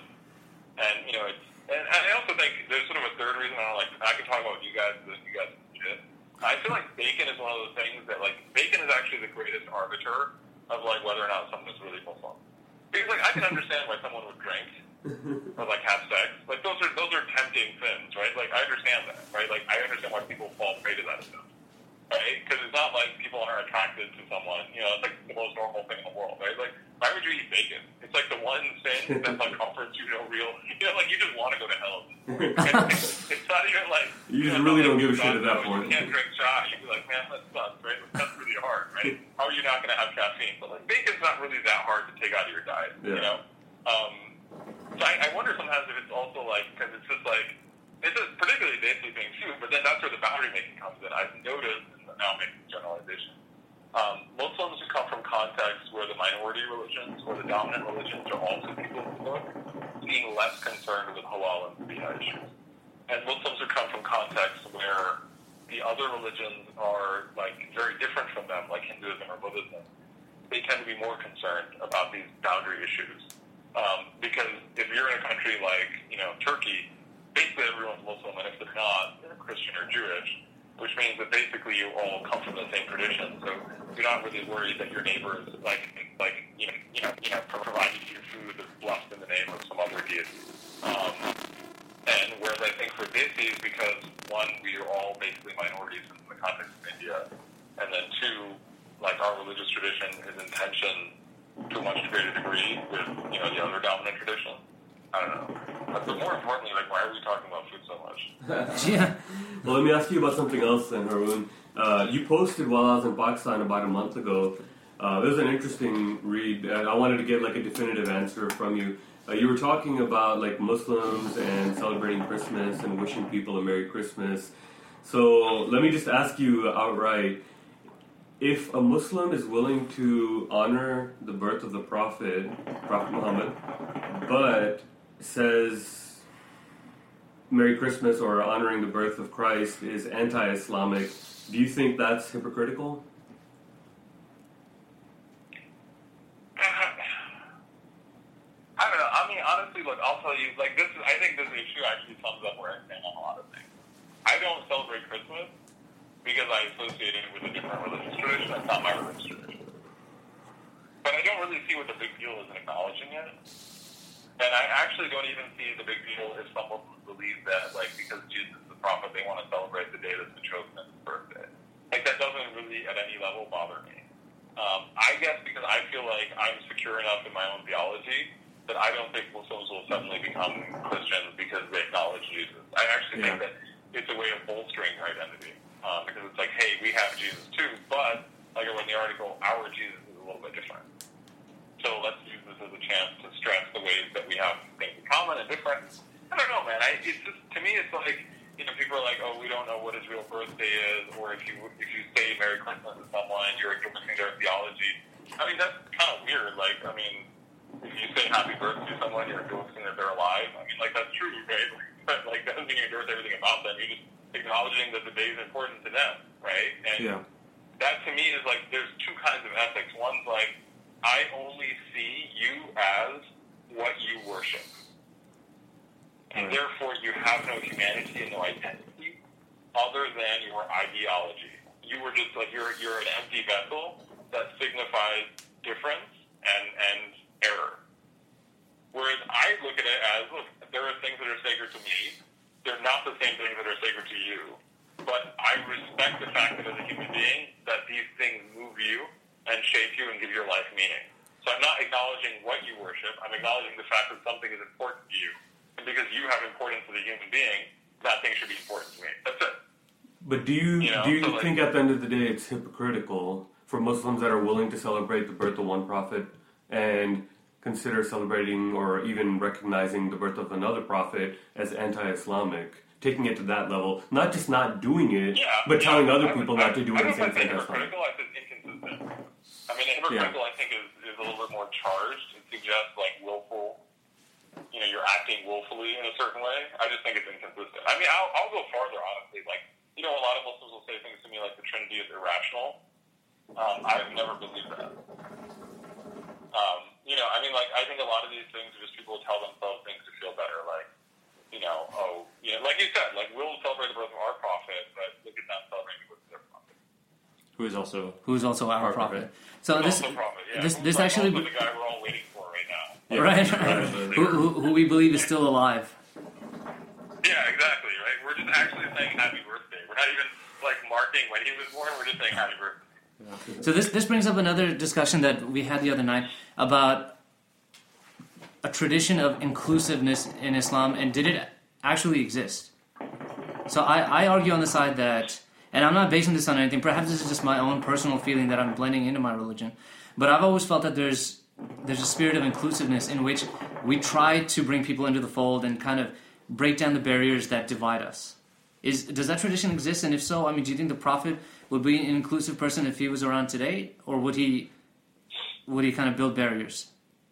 and you know it's. And I also think there's sort of a third reason. I don't like. I can talk about you guys. This you guys shit. I feel like bacon is one of those things that like bacon is actually the greatest arbiter of like whether or not someone is really Muslim. Because like I can understand why someone would drink. Or like have sex, like those are those are tempting sins, right? Like I understand that, right? Like I understand why people fall prey to that stuff, right? Because it's not like people aren't attracted to someone, you know. It's like the most normal thing in the world, right? Like why would you eat bacon? It's like the one sin that like offers you no real, you know, like you just want to go to hell. It's, it's not even like You just know, really like, don't give a shit at that you point. can't drink chai. You'd be like, man, that sucks, right? Like, that's really hard, right? How are you not going to have caffeine? But like bacon's not really that hard to take out of your diet, Yeah. you know. Um, So I, I wonder sometimes if it's also like, because it's just like, it's a particularly basic thing too, but then that's where the boundary making comes in. I've noticed, and now I'm making generalization, um, Muslims who come from contexts where the minority religions or the dominant religions are also people who look, being less concerned with halal and bid'ah issues. And Muslims who come from contexts where the other religions are like very different from them, like Hinduism or Buddhism, they tend to be more concerned about these boundary issues. Um, because if you're in a country like, you know, Turkey, basically everyone's Muslim, and if they're not, they're Christian or Jewish, which means that basically you all come from the same tradition. So you're not really worried that your neighbor is like, like you know, you know, you know, providing you food that's blessed in the name of some other deity. Um, and whereas I think for Desis, because one, we are all basically minorities in the context of India, and then two, like our religious tradition is in tension to a much greater degree with, you know, the other dominant tradition. I don't know. But, but more importantly, like, why are we talking about food so much? Yeah. Well, let me ask you about something else then, Haroon. Uh, you posted while I was in Pakistan about a month ago. Uh, it was an interesting read, and I wanted to get like a definitive answer from you. Uh, you were talking about like Muslims and celebrating Christmas and wishing people a Merry Christmas. So let me just ask you outright, if a Muslim is willing to honor the birth of the Prophet, Prophet Muhammad, but says Merry Christmas or honoring the birth of Christ is anti-Islamic, do you think that's hypocritical? I don't know. I mean, honestly, look, I'll tell you, like, this is, I think this issue actually sums up where I stand on a lot of things. I don't celebrate Christmas because I associate it with a different religious tradition. That's not my religious tradition. But I don't really see what the big deal is in acknowledging it. And I actually don't even see the big deal if someone believes that, like, because Jesus is the prophet, they want to celebrate the day that's been chosen as his birthday. Like, that doesn't really, at any level, bother me. Um, I guess because I feel like I'm secure enough in my own theology that I don't think Muslims will suddenly become Christians because they acknowledge Jesus. I actually Yeah. think that it's a way of bolstering your identity. Um, because it's like, hey, we have Jesus too, but, like I wrote in the article, our Jesus is a little bit different. So let's use this as a chance to stress the ways that we have things in common and different. I don't know, man. I, it's just, to me, it's like, you know, people are like, oh, we don't know what his real birthday is, or if you if you say Merry Christmas to someone, you're endorsing their theology. I mean, that's kind of weird. Like, I mean, if you say happy birthday to someone, you're endorsing that they're alive. I mean, like, that's true, right? But, like, that doesn't mean you endorse everything about them. You're just acknowledging that the day is important to them, right? And Yeah. that, to me, is like, there's two kinds of ethics. One's like, I only see you as what you worship. And Right. therefore, you have no humanity and no identity other than your ideology. You were just like, you're you're an empty vessel that signifies difference and, and error. Whereas I look at it as, look, there are things that are sacred to me. They're not the same things that are sacred to you. But I respect the fact that as a human being, that these things move you and shape you and give your life meaning. So I'm not acknowledging what you worship. I'm acknowledging the fact that something is important to you. And because you have importance as a human being, that thing should be important to me. That's it. But do you, You know, do you so, like- think at the end of the day it's hypocritical for Muslims that are willing to celebrate the birth of one prophet and consider celebrating or even recognizing the birth of another prophet as anti-Islamic, taking it to that level, not just not doing it, Yeah, but yeah, telling other I would- people I- not to do I it and don't know saying if I it's say anti-Islamic? hypocritical, I think inconsistent. I mean, hypocritical, I think, is, is a little bit more charged. It suggests, like, willful, you know, you're acting willfully in a certain way. I just think it's inconsistent. I mean, I'll, I'll go farther, honestly. Like, you know, a lot of Muslims will say things to me like the Trinity is irrational. Um, I've never believed that. Um, you know, I mean, like, I think a lot of these things are just people tell themselves things to feel better. Like, you know, oh, you know, like you said, like, we'll celebrate the birth of our prophet, but look at them celebrating the birth of their prophet. Who is also Who's also our, Our prophet. prophet. So Who's this, also prophet, yeah. this, Who's, this like, actually, also the guy we're all waiting for right now. Yeah. right, Right. who, who, who we believe is still alive. Yeah, exactly, right? We're just actually saying happy birthday. We're not even, like, marking when he was born. We're just saying happy birthday. So this this brings up another discussion that we had the other night about a tradition of inclusiveness in Islam, and did it actually exist? So I, I argue on the side that, and I'm not basing this on anything, perhaps this is just my own personal feeling that I'm blending into my religion, but I've always felt that there's there's a spirit of inclusiveness in which we try to bring people into the fold and kind of break down the barriers that divide us. Is does that tradition exist? And if so, I mean, do you think the Prophet would be an inclusive person if he was around today, or would he would he kind of build barriers?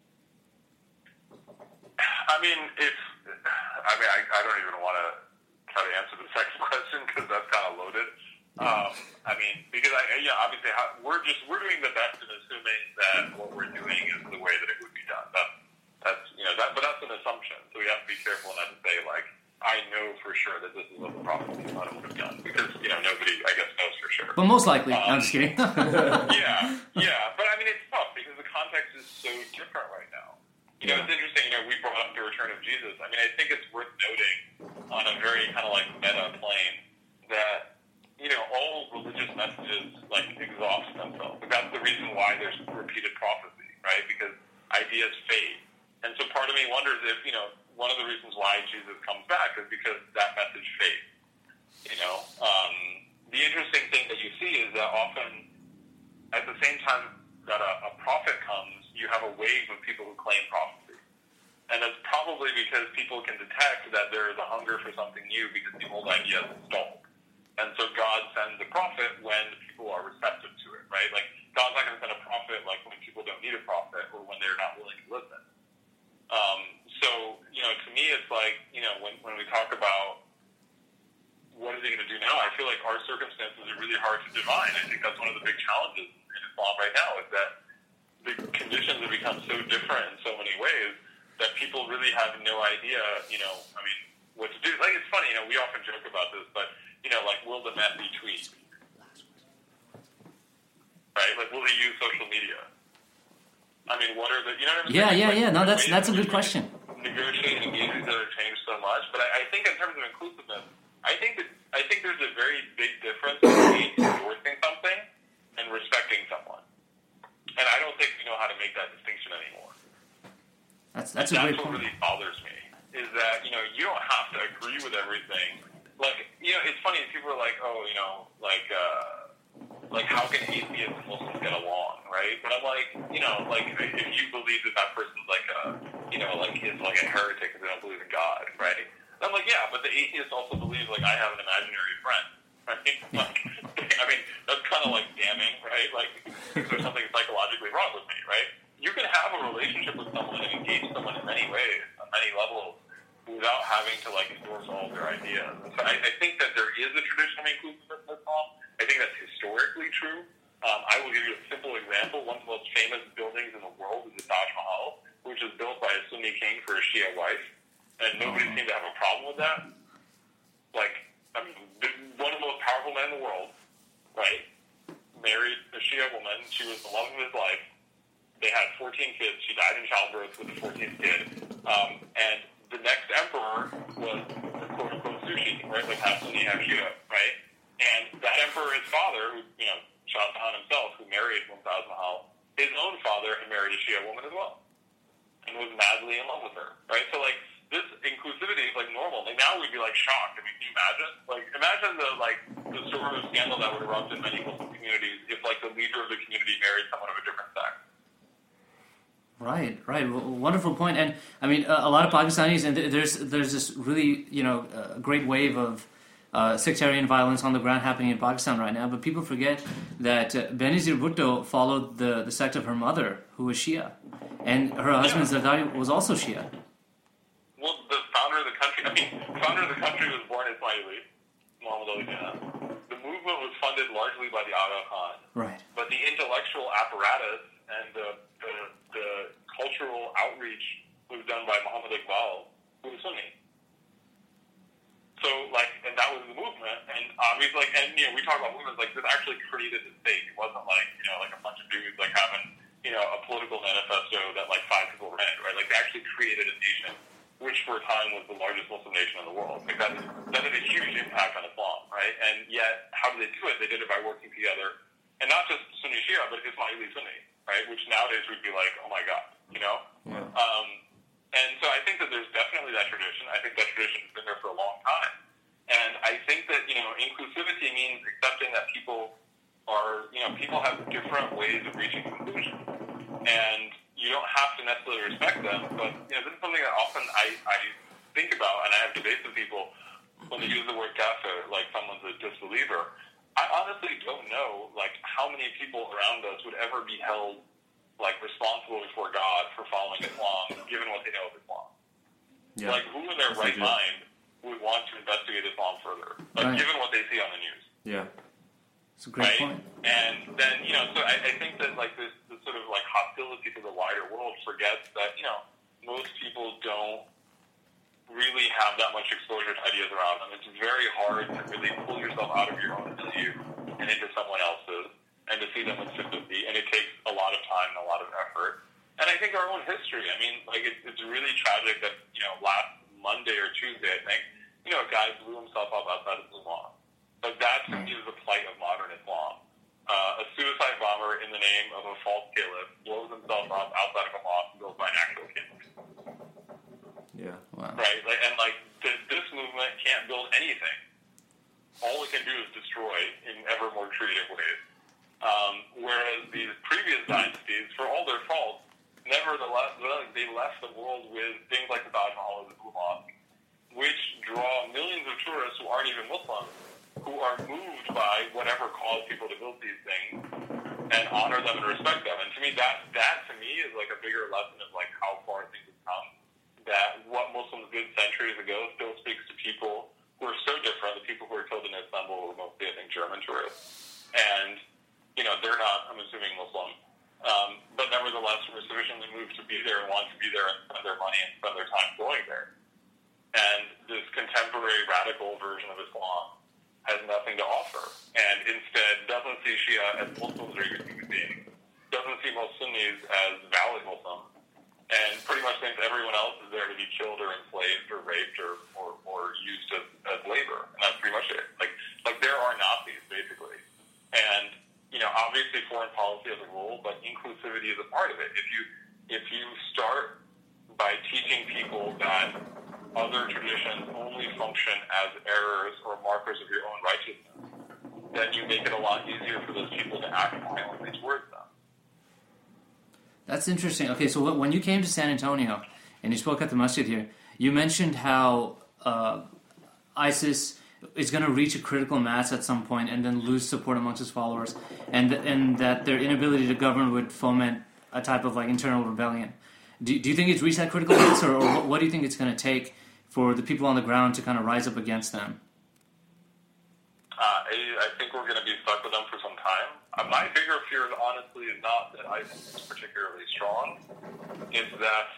I mean, if, I mean, I, I don't even want to try to answer the second question because that's kind of loaded. Um, I mean, because I, yeah, obviously, how, we're just, we're doing the best in assuming that what we're doing is the way that it would be done. That, that's, you know, that, but that's an assumption. So we have to be careful not to say, like, I know for sure that this is what the Prophet would have done. Because, you know, nobody, I guess, knows for sure. But most likely, Um, no, I'm just kidding. yeah, yeah, but I mean, it's tough because the context is so different right now. You know, Yeah. it's interesting, you know, we brought up the return of Jesus. I mean, I think it's worth noting on a very kind of like meta plane that, you know, all religious messages like exhaust themselves. Like, that's the reason why there's repeated prophecy, right? Because ideas fade. And so part of me wonders if, you know, one of the reasons why Jesus comes back is because that message fades. You know, um, the interesting thing that you see is that often, at the same time that a, a prophet comes, you have a wave of people who claim prophecy. And that's probably because people can detect that there is a hunger for something new because the old idea is installed. And so God sends a prophet when people are receptive to it, right? Like, God's not going to send a prophet like when people don't need a prophet or when they're not willing to listen. Um, so, you know, to me, it's like, you know, when, when we talk about what is he going to do now, I feel like our circumstances are really hard to divine. I think that's one of the big challenges in Islam right now is that the conditions have become so different in so many ways that people really have no idea, you know, I mean, what to do. Like, it's funny, you know, we often joke about this, but, you know, like, will the Messi tweet? Right? Like, will he use social media? I mean, what are the, you know what I'm Yeah, saying? yeah, like, yeah. No, that's ways that's a in good which question. Negotiate and engage that have changed so much. But I, I think in terms of inclusiveness, I think that I think there's a very big difference between endorsing something and respecting someone. And I don't think we know how to make that distinction anymore. That's that's and a that's great what point. really bothers me, is that, you know, you don't have to agree with everything. Like, you know, it's funny, people are like, oh, you know, like, uh, like, how can atheists and Muslims get along, right? But I'm like, you know, like, if you believe that that person's like a, you know, like, is like a heretic because they don't believe in God, right? And I'm like, yeah, but the atheist also believes, like, I have an imaginary friend, right? Like, I mean, that's kind of like damning, right? Like, there's something psychologically wrong with me, right? You can have a relationship with someone and engage someone in many ways, on many levels, without having to, like, endorse all of their ideas. And so I, I think that there is a tradition of inclusiveness in Islam. I think that's historically true. Um, I will give you a simple example. One of the most famous buildings in the world is the Taj Mahal, which was built by a Sunni king for a Shia wife. And nobody seemed to have a problem with that. Like, I mean, one of the most powerful men in the world, right, married a Shia woman. She was the love of his life. They had fourteen kids. She died in childbirth with the fourteenth kid. Um, and the next emperor was, quote-unquote, Sushi, right, like half Sunni, half Shia, right? And that emperor's father, who, you know, Shah Jahan himself, who married Mumtaz Mahal, his own father had married a Shia woman as well and was madly in love with her, right? So, like, this inclusivity is, like, normal. Like, now we'd be, like, shocked. I mean, can you imagine? Like, imagine the, like, the sort of scandal that would erupt in many Muslim communities if, like, the leader of the community married someone of a different sex. Right, right. W- wonderful point. And I mean, a, a lot of Pakistanis, and th- there's there's this really, you know, uh, great wave of uh, sectarian violence on the ground happening in Pakistan right now. But people forget that uh, Benazir Bhutto followed the, the sect of her mother, who was Shia, and her husband Zardari was also Shia. Well, the founder of the country, I mean, the founder of the country was born Ismaili, Muhammad Ali Jinnah. The movement was funded largely by the Aga Khan. Right. But the intellectual apparatus and the, the, the cultural outreach was done by Muhammad Iqbal, who was Sunni. So, like, and that was the movement. And obviously, like, and, you know, we talk about movements, like, this actually created the state. It wasn't like, you know, like a bunch of dudes, like, having, you know, a political manifesto that, like, five people read, right? Like, they actually created a nation, which for a time was the largest Muslim nation in the world. Like, that is, that is a huge impact on Islam, right? And yet, how did they do it? They did it by working together. And not just Sunni Shia, but Ismaili Sunni, right? Which nowadays would be like, oh my God, you know? Yeah. Um, and so I think that there's definitely that tradition. I think that tradition has been there for a long time. And I think that, you know, inclusivity means accepting that people are, you know, people have different ways of reaching conclusions. And you don't have to necessarily respect them, but, you know, this is something that often I, I think about, and I have debates with people when they use the word kafir, like someone's a disbeliever. I honestly don't know, like, how many people around us would ever be held, like, responsible before God for following Islam, given what they know of Islam. Yeah. Like, who in their That's right legit. mind would want to investigate Islam further? Like, Right. given what they see on the news. Yeah. It's a great Right? point. And then, you know, so I, I think that, like, this, this sort of, like, hostility to the wider world forgets that, you know, most people don't really have that much exposure to ideas around them. It's very hard to really pull yourself out of your own milieu and into someone else's and to see them with sympathy. And it takes a lot of time and a lot of effort. And I think our own history, I mean, like, it, it's really tragic that, you know, last Monday or Tuesday, I think, you know, a guy blew himself up outside of Blue Mosque. But that, to me, is the plight of modern Islam. Uh, a suicide bomber in the name of a false caliph blows himself up outside of a mosque built by an actual king. Yeah. Wow. can't build anything. All it can do is destroy in ever more creative ways. Um, whereas these previous dynasties, for all their faults, nevertheless, they left the world with things like the Taj Mahal or the Blue Mosque, which draw millions of tourists who aren't even Muslims, who are moved by whatever caused people to build these things and honor them and respect them. And to me, that that to me is like a bigger lesson of like how far things have come. That what Muslims did centuries ago still speaks to people who are so different. The people who were killed in Istanbul were mostly, I think, German tourists, and you know, they're not, I'm assuming, Muslim. Um, but nevertheless, were sufficiently moved to be there and want to be there and spend their money and spend their time going there. And this contemporary radical version of Islam has nothing to offer. And instead doesn't see Shia as Muslims are good human beings, doesn't see most Sunnis as valid Muslims, and pretty much thinks everyone else is there to be killed or enslaved or raped or, or, or used as, as labor. And that's pretty much it. Like, like there are Nazis, basically. And you know, obviously foreign policy has a role, but inclusivity is a part of it. If you if you start by teaching people that other traditions only function as errors or markers of your own righteousness, then you make it a lot easier for those people to act violently towards them. That's interesting. Okay, so when you came to San Antonio and you spoke at the masjid here, you mentioned how uh, ISIS is going to reach a critical mass at some point and then lose support amongst its followers, and and that their inability to govern would foment a type of like internal rebellion. Do, do you think it's reached that critical mass, or, or what, what do you think it's going to take for the people on the ground to kind of rise up against them? Uh, I, I think we're going to be stuck with them for some time. Uh, my bigger fear, honestly, is not that ISIS is particularly strong. It's that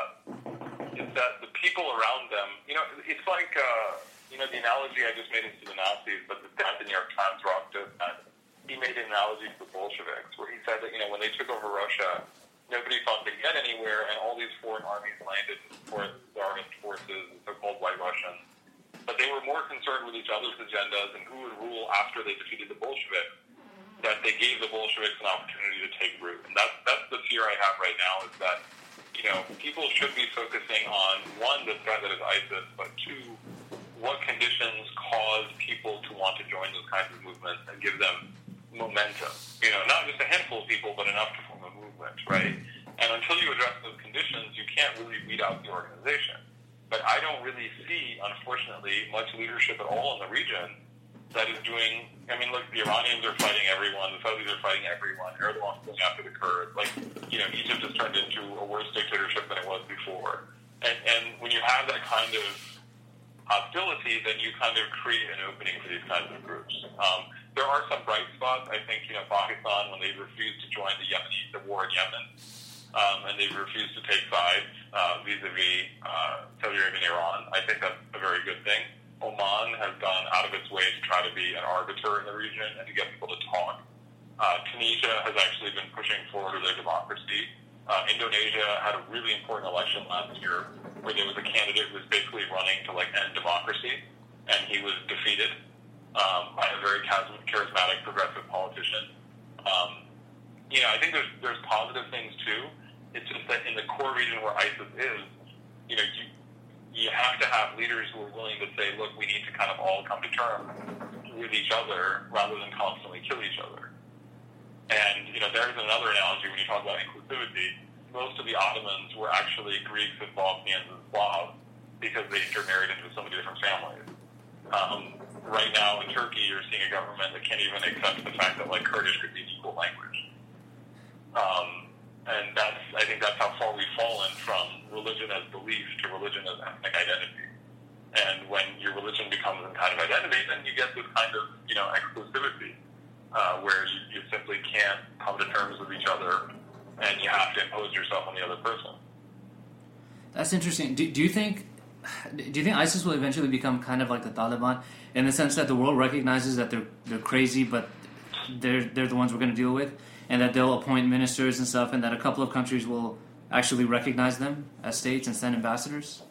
uh, it's that the people around them. You know, it's like. Uh, You know, the analogy I just made is to the Nazis, but the guy at the New York Times, Rob Dosnet, he made an analogy to the Bolsheviks, where he said that, you know, when they took over Russia, nobody thought they'd get anywhere, and all these foreign armies landed to support Tsarist forces, the so-called White Russians. But they were more concerned with each other's agendas and who would rule after they defeated the Bolsheviks, that they gave the Bolsheviks an opportunity to take root. And that's, that's the fear I have right now, is that, you know, people should be focusing on, one, the threat that is ISIS, but two, what conditions cause people to want to join those kinds of movements and give them momentum. You know, not just a handful of people, but enough to form a movement, right? And until you address those conditions, you can't really weed out the organization. But I don't really see, unfortunately, much leadership at all in the region that is doing, I mean, look, the Iranians are fighting everyone, the Saudis are fighting everyone, Erdogan's going after the Kurds. Like, you know, Egypt has turned into a worse dictatorship than it was before. And, and when you have that kind of hostility, then you kind of create an opening for these kinds of groups. Um, there are some bright spots. I think, you know, Pakistan, when they refused to join the Yemeni, the war in Yemen, um, and they refused to take sides uh, vis-a-vis uh, Saudi Arabia and Iran, I think that's a very good thing. Oman has gone out of its way to try to be an arbiter in the region and to get people to talk. Uh, Tunisia has actually been pushing forward their democracy. Uh, Indonesia had a really important election last year where there was a candidate who was basically running to like end democracy, and he was defeated um, by a very charismatic progressive politician. Um, you know, I think there's there's positive things too. It's just that in the core region where ISIS is, you know, you you have to have leaders who are willing to say, look, we need to kind of all come to terms with each other rather than constantly kill each other. And, you know, there's another analogy when you talk about inclusivity. Most of the Ottomans were actually Greeks and Bosnians and Slavs because they intermarried into so many different families. Um, right now in Turkey, you're seeing a government that can't even accept the fact that, like, Kurdish could be an equal language. Um, and that's, I think that's how far we've fallen from religion as belief to religion as ethnic identity. And when your religion becomes a kind of identity, then you get this kind of, you know, exclusivity. Uh, where you, you simply can't come to terms with each other, and you have to impose yourself on the other person. That's interesting. Do, do you think do you think ISIS will eventually become kind of like the Taliban, in the sense that the world recognizes that they're they're crazy, but they're they're the ones we're going to deal with, and that they'll appoint ministers and stuff, and that a couple of countries will actually recognize them as states and send ambassadors?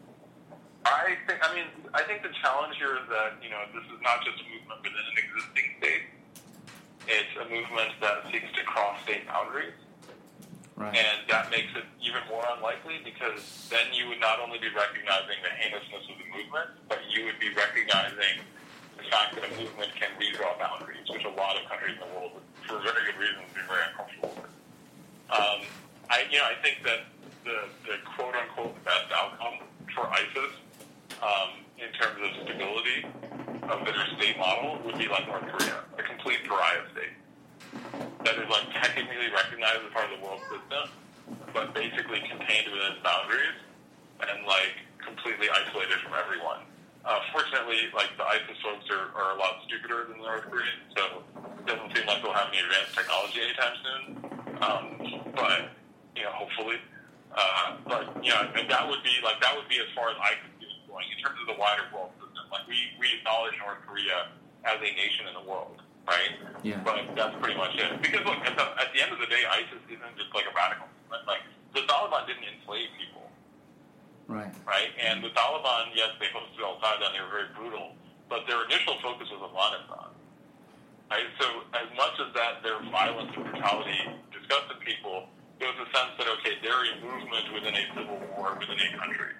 I think. I mean, I think the challenge here is that, you know, this is not just a movement within an existing state. It's a movement that seeks to cross state boundaries. Right. And that makes it even more unlikely, because then you would not only be recognizing the heinousness of the movement, but you would be recognizing the fact that a movement can redraw boundaries, which a lot of countries in the world, for very good reasons, would be very uncomfortable with. Um, I, you know, I think that the, the quote-unquote best outcome for ISIS um, in terms of stability of their state model would be like North Korea, a complete pariah state that is like technically recognized as part of the world system, but basically contained within its boundaries and like completely isolated from everyone. Uh, fortunately, like the ISIS folks are, are a lot stupider than the North Koreans, so it doesn't seem like they'll have any advanced technology anytime soon. Um, but you know, hopefully, uh, but you know, and that would be like that would be as far as I could see it going in terms of the wider world system. Like we we acknowledge North Korea as a nation in the world, right? Yeah. But that's pretty much it. Because look, at the, at the end of the day, ISIS isn't just like a radical movement. Like the Taliban didn't enslave people. Right. Right? And the Taliban, yes, they hosted al-Qaeda and they were very brutal, but their initial focus was Afghanistan. Right? So as much as that their violence and brutality disgusted people, there was a sense that, okay, they're a movement within a civil war within a country.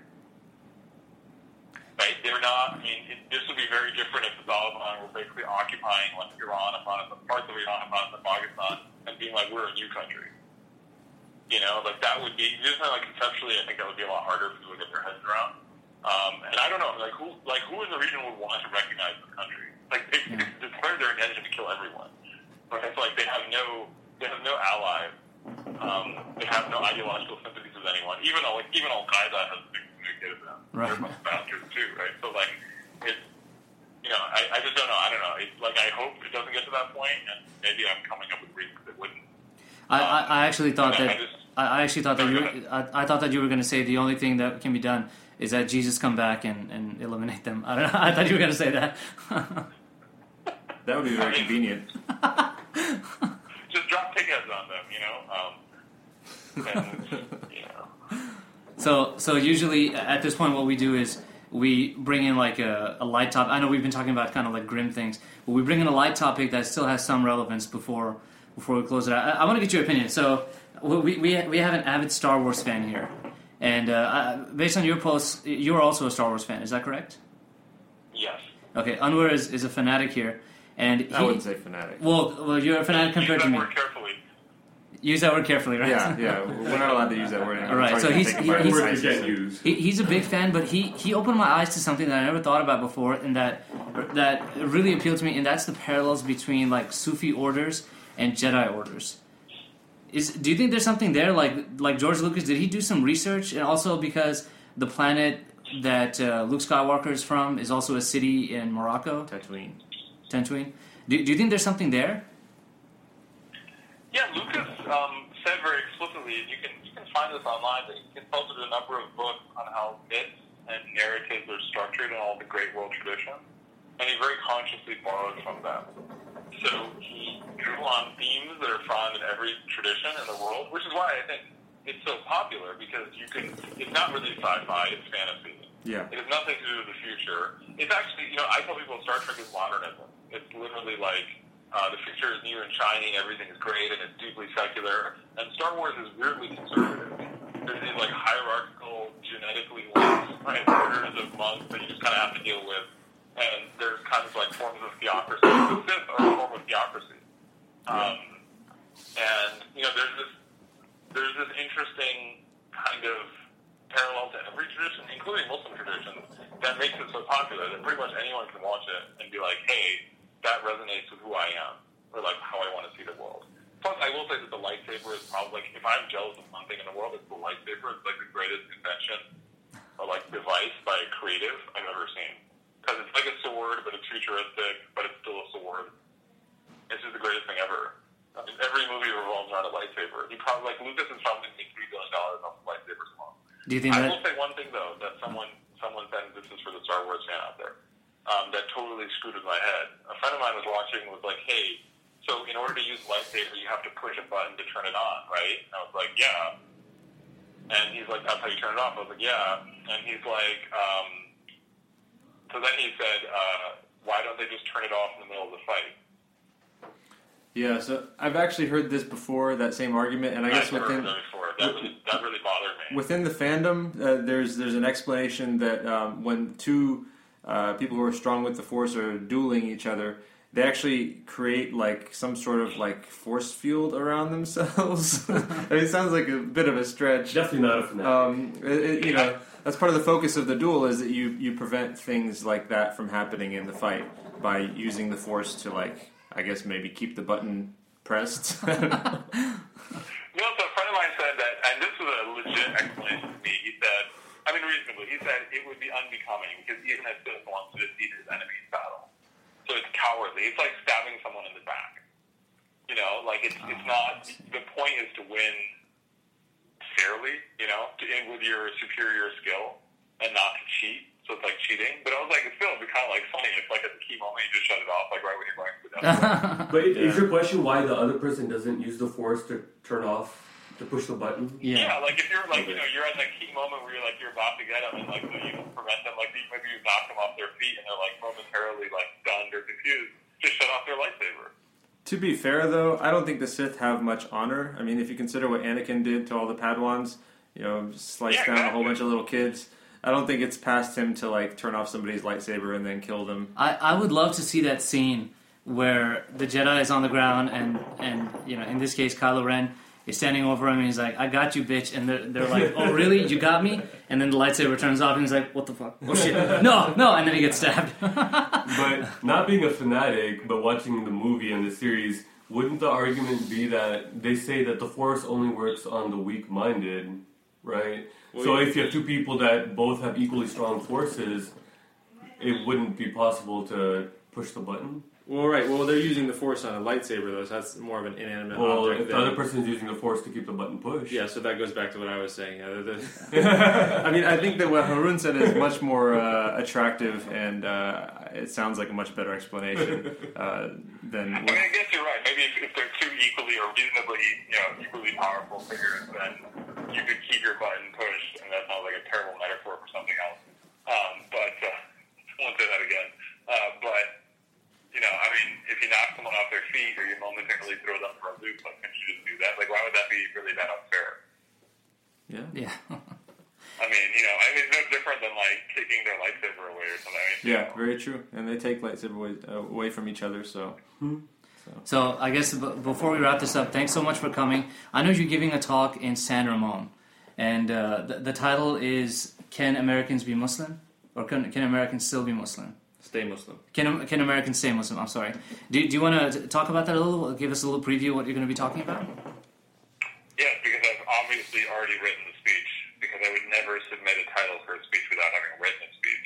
Right? They're not, I mean, it, this would be very different if the Taliban were basically occupying like Iran, Afghanistan, parts of Iran, Afghanistan, Pakistan, and being like, we're a new country. You know, like that would be, just like conceptually, I think that would be a lot harder for people to get their heads around. Um, and I don't know, like who, like who in the region would want to recognize the country? Like they yeah. declare their intention to kill everyone. Right? It's like they have no, they have no allies. Um, they have no ideological sympathies with anyone. Even like even Al Qaeda has things to get at them. Right. They're most bastards too, right? So like, it's, you know, I, I just don't know. I don't know. It's like I hope it doesn't get to that point, and maybe I'm coming up with reasons it wouldn't. I, I, I actually thought that. I, just, I actually thought that you. Were, I, I thought that you were going to say the only thing that can be done is that Jesus come back and, and eliminate them. I don't know. I thought you were going to say that. That would be very I mean, convenient. Just drop tickets on them, you know. Um, and, you know. So so usually at this point, what we do is we bring in like a, a light topic. I know we've been talking about kind of like grim things, but we bring in a light topic that still has some relevance before before we close it out. I, I want to get your opinion. So. We we we have an avid Star Wars fan here, and uh, based on your posts, you're also a Star Wars fan. Is that correct? Yes. Okay, Anwar is, is a fanatic here, and he, I wouldn't say fanatic. Well, well, you're a fanatic compared Use to that me. word carefully. Use that word carefully, right? Yeah, yeah. We're not allowed to use that word anymore. All right, so he's, he, he's word you can't use. He, he's a big fan, but he, he opened my eyes to something that I never thought about before, and that that really appealed to me, and that's the parallels between like Sufi orders and Jedi orders. Is, do you think there's something there, like like George Lucas? Did he do some research, and also because the planet that uh, Luke Skywalker is from is also a city in Morocco, Tatooine. Tatooine. Do, do you think there's something there? Yeah, Lucas um, said very explicitly, and you can you can find this online, that he consulted a number of books on how myths and narratives are structured in all the great world traditions, and he very consciously borrowed from them. So he drew on themes that are found in every tradition in the world, which is why I think it's so popular, because you can, it's not really sci-fi, it's fantasy. Yeah. It has nothing to do with the future. It's actually, you know, I tell people Star Trek is modernism. It's literally like, uh, the future is new and shiny, everything is great, and it's deeply secular. And Star Wars is weirdly conservative. There's these like hierarchical, genetically linked, right, orders of monks that you just kind of have to deal with. And there's kind of like forms of theocracy. The Sith are a form of theocracy. Um, and, you know, there's this there's this interesting kind of parallel to every tradition, including Muslim traditions, that makes it so popular that pretty much anyone can watch it and be like, hey, that resonates with who I am, or like how I want to see the world. Plus, I will say that the lightsaber is probably, like, if I'm jealous of one thing in the world, it's the lightsaber. It's like the greatest invention or like device by a creative I've ever seen. Because it's like a sword, but it's futuristic, but it's still a sword. It's just the greatest thing ever. I mean, every movie revolves around a lightsaber. He probably, like, Lucas has probably made three billion dollars off of lightsabers alone. Do you think I that? will say one thing though, that someone someone said, this is for the Star Wars fan out there, um, that totally screwed with my head. A friend of mine was watching and was like, hey, so in order to use lightsaber, you have to push a button to turn it on, right? And I was like, yeah. And he's like, that's how you turn it off. I was like, yeah. And he's like, um, so then he said, uh, why don't they just turn it off in the middle of the fight? Yeah, so I've actually heard this before, that same argument, and I guess I've within heard it before. That really, that really bothered me. within the fandom, uh, there's there's an explanation that um, when two uh, people who are strong with the Force are dueling each other, they actually create like some sort of like force field around themselves. I mean, it sounds like a bit of a stretch. Definitely not a fanatic. Um, it, it, you know, that's part of the focus of the duel is that you, you prevent things like that from happening in the fight by using the Force to like, I guess maybe keep the button pressed. You know, so a friend of mine said that, and this was a legit explanation to me. He said, I mean, reasonably, he said it would be unbecoming because even a Sith wants to defeat his enemy in battle. So it's cowardly. It's like stabbing someone in the back. You know, like it's it's not. The point is to win fairly. You know, to, with your superior skill and not to cheat. So it's like cheating. But I was like, it's still kind of like funny. It's like at the key moment you just shut it off, like right when you're going to the death. But yeah. Is your question why the other person doesn't use the Force to turn off, to push the button? Yeah, yeah like if you're like, you know, you're at that key moment where you're like, you're about to get them and like, so you prevent them, like maybe you knock them off their feet and they're like momentarily like stunned or confused, just shut off their lightsaber. To be fair, though, I don't think the Sith have much honor. I mean, if you consider what Anakin did to all the Padawans, you know, sliced yeah, down exactly. a whole bunch of little kids, I don't think it's past him to, like, turn off somebody's lightsaber and then kill them. I, I would love to see that scene where the Jedi is on the ground and, and, you know, in this case, Kylo Ren is standing over him and he's like, I got you, bitch. And they're, they're like, oh, really? You got me? And then the lightsaber turns off and he's like, what the fuck? Oh, shit. No, no. And then he gets stabbed. But not being a fanatic, but watching the movie and the series, wouldn't the argument be that they say that the Force only works on the weak-minded, right? Well, so if you have two people that both have equally strong forces, it wouldn't be possible to push the button? Well, right. Well, they're using the Force on a lightsaber, though, so that's more of an inanimate well, object. Well, if the other person is using the Force to keep the button pushed. Yeah, so that goes back to what I was saying. Yeah, the, the I mean, I think that what Harun said is much more uh, attractive, and uh, it sounds like a much better explanation uh, than... I mean, I guess you're right. Maybe if, if they're two equally or reasonably, you know, equally powerful figures, then you could keep your button pushed, and that sounds like a terrible metaphor for something else. Um, but, uh, I won't say that again. Uh, but... You know, I mean, if you knock someone off their feet or you momentarily throw them for a loop, like, can't you just do that? Like, why would that be really that unfair? Yeah. Yeah. I mean, you know, I mean, it's no different than, like, kicking their lightsaber away or something. I mean, Yeah, you know. very true. And they take lightsaber away, uh, away from each other, so... Hmm. so... So I guess b- before we wrap this up, thanks so much for coming. I know you're giving a talk in San Ramon, and uh, the, the title is Can Americans Be Muslim? Or can, can Americans Still Be Muslim? Stay Muslim. Can Can Americans stay Muslim? I'm sorry. Do, do you want to talk about that a little? Give us a little preview of what you're going to be talking about? Yes, because I've obviously already written the speech, because I would never submit a title for a speech without having written a speech.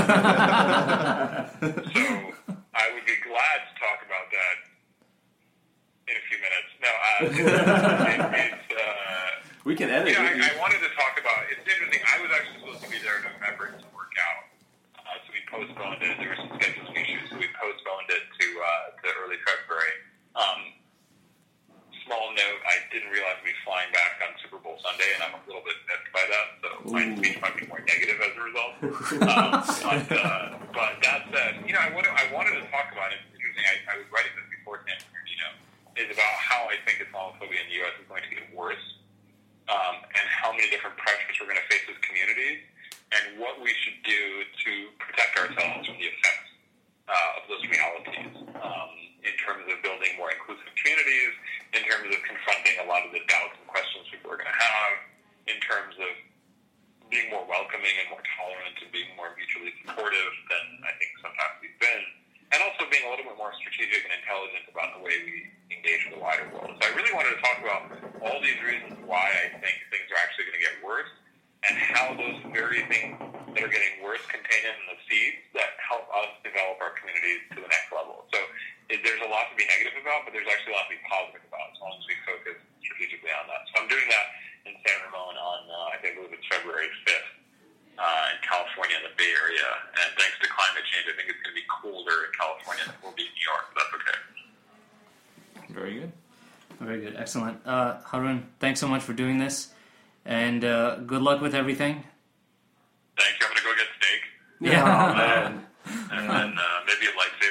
So I would be glad to talk about that in a few minutes. No, uh, it, it's... Uh, we can edit you know, it. I, I wanted to talk about... It's interesting. I was actually supposed to be there in November to work out. Uh, so we postponed it. There were some scheduling issues, so we postponed it to uh, to early February. Um, small note, I didn't realize we'd be flying back on Super Bowl Sunday, and I'm a little bit miffed by that, so Ooh. my speech might be more negative as a result. um, but, uh, but that said, you know, I, would, I wanted to talk about it. It's interesting. I, I was writing this before San Bernardino, is about how I think Islamophobia in the U S is going to get worse, um, and how many different pressures we're going to face as communities, and what we should do to protect ourselves from the effects uh, of those realities um, in terms of building more inclusive communities, in terms of confronting a lot of the doubts and questions people are going to have, in terms of being more welcoming and more tolerant and being more mutually supportive than I think sometimes we've been, and also being a little bit more strategic and intelligent about the way we engage with the wider world. So I really wanted to talk about all these reasons why I think things are actually going to get worse, and how those very things that are getting worse contain in the seeds that help us develop our communities to the next level. So it, there's a lot to be negative about, but there's actually a lot to be positive about as long as we focus strategically on that. So I'm doing that in San Ramon on, uh, I think it was February fifth uh, in California in the Bay Area. And thanks to climate change, I think it's going to be colder in California than it will be in New York, but that's okay. Very good. Very good. Excellent. Uh, Harun, thanks so much for doing this. And uh, good luck with everything. Thank you. I'm going to go get steak. Yeah. Oh, man. And then uh, maybe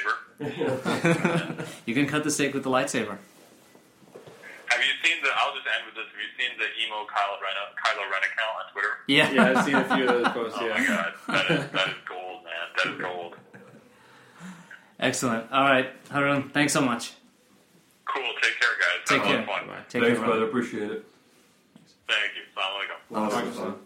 a lightsaber. You can cut the steak with the lightsaber. Have you seen the, I'll just end with this, have you seen the emo Kylo Ren, Kylo Ren account on Twitter? Yeah. Yeah, I've seen a few of those posts, Oh yeah. my god, that is, that is gold, man. That's gold. Excellent. All right, Harun, thanks so much. Cool. Take care, guys. Take Have a care. lot of fun. Take Thanks, care, brother. Appreciate it. Thank you. Assalamu alaikum. Awesome.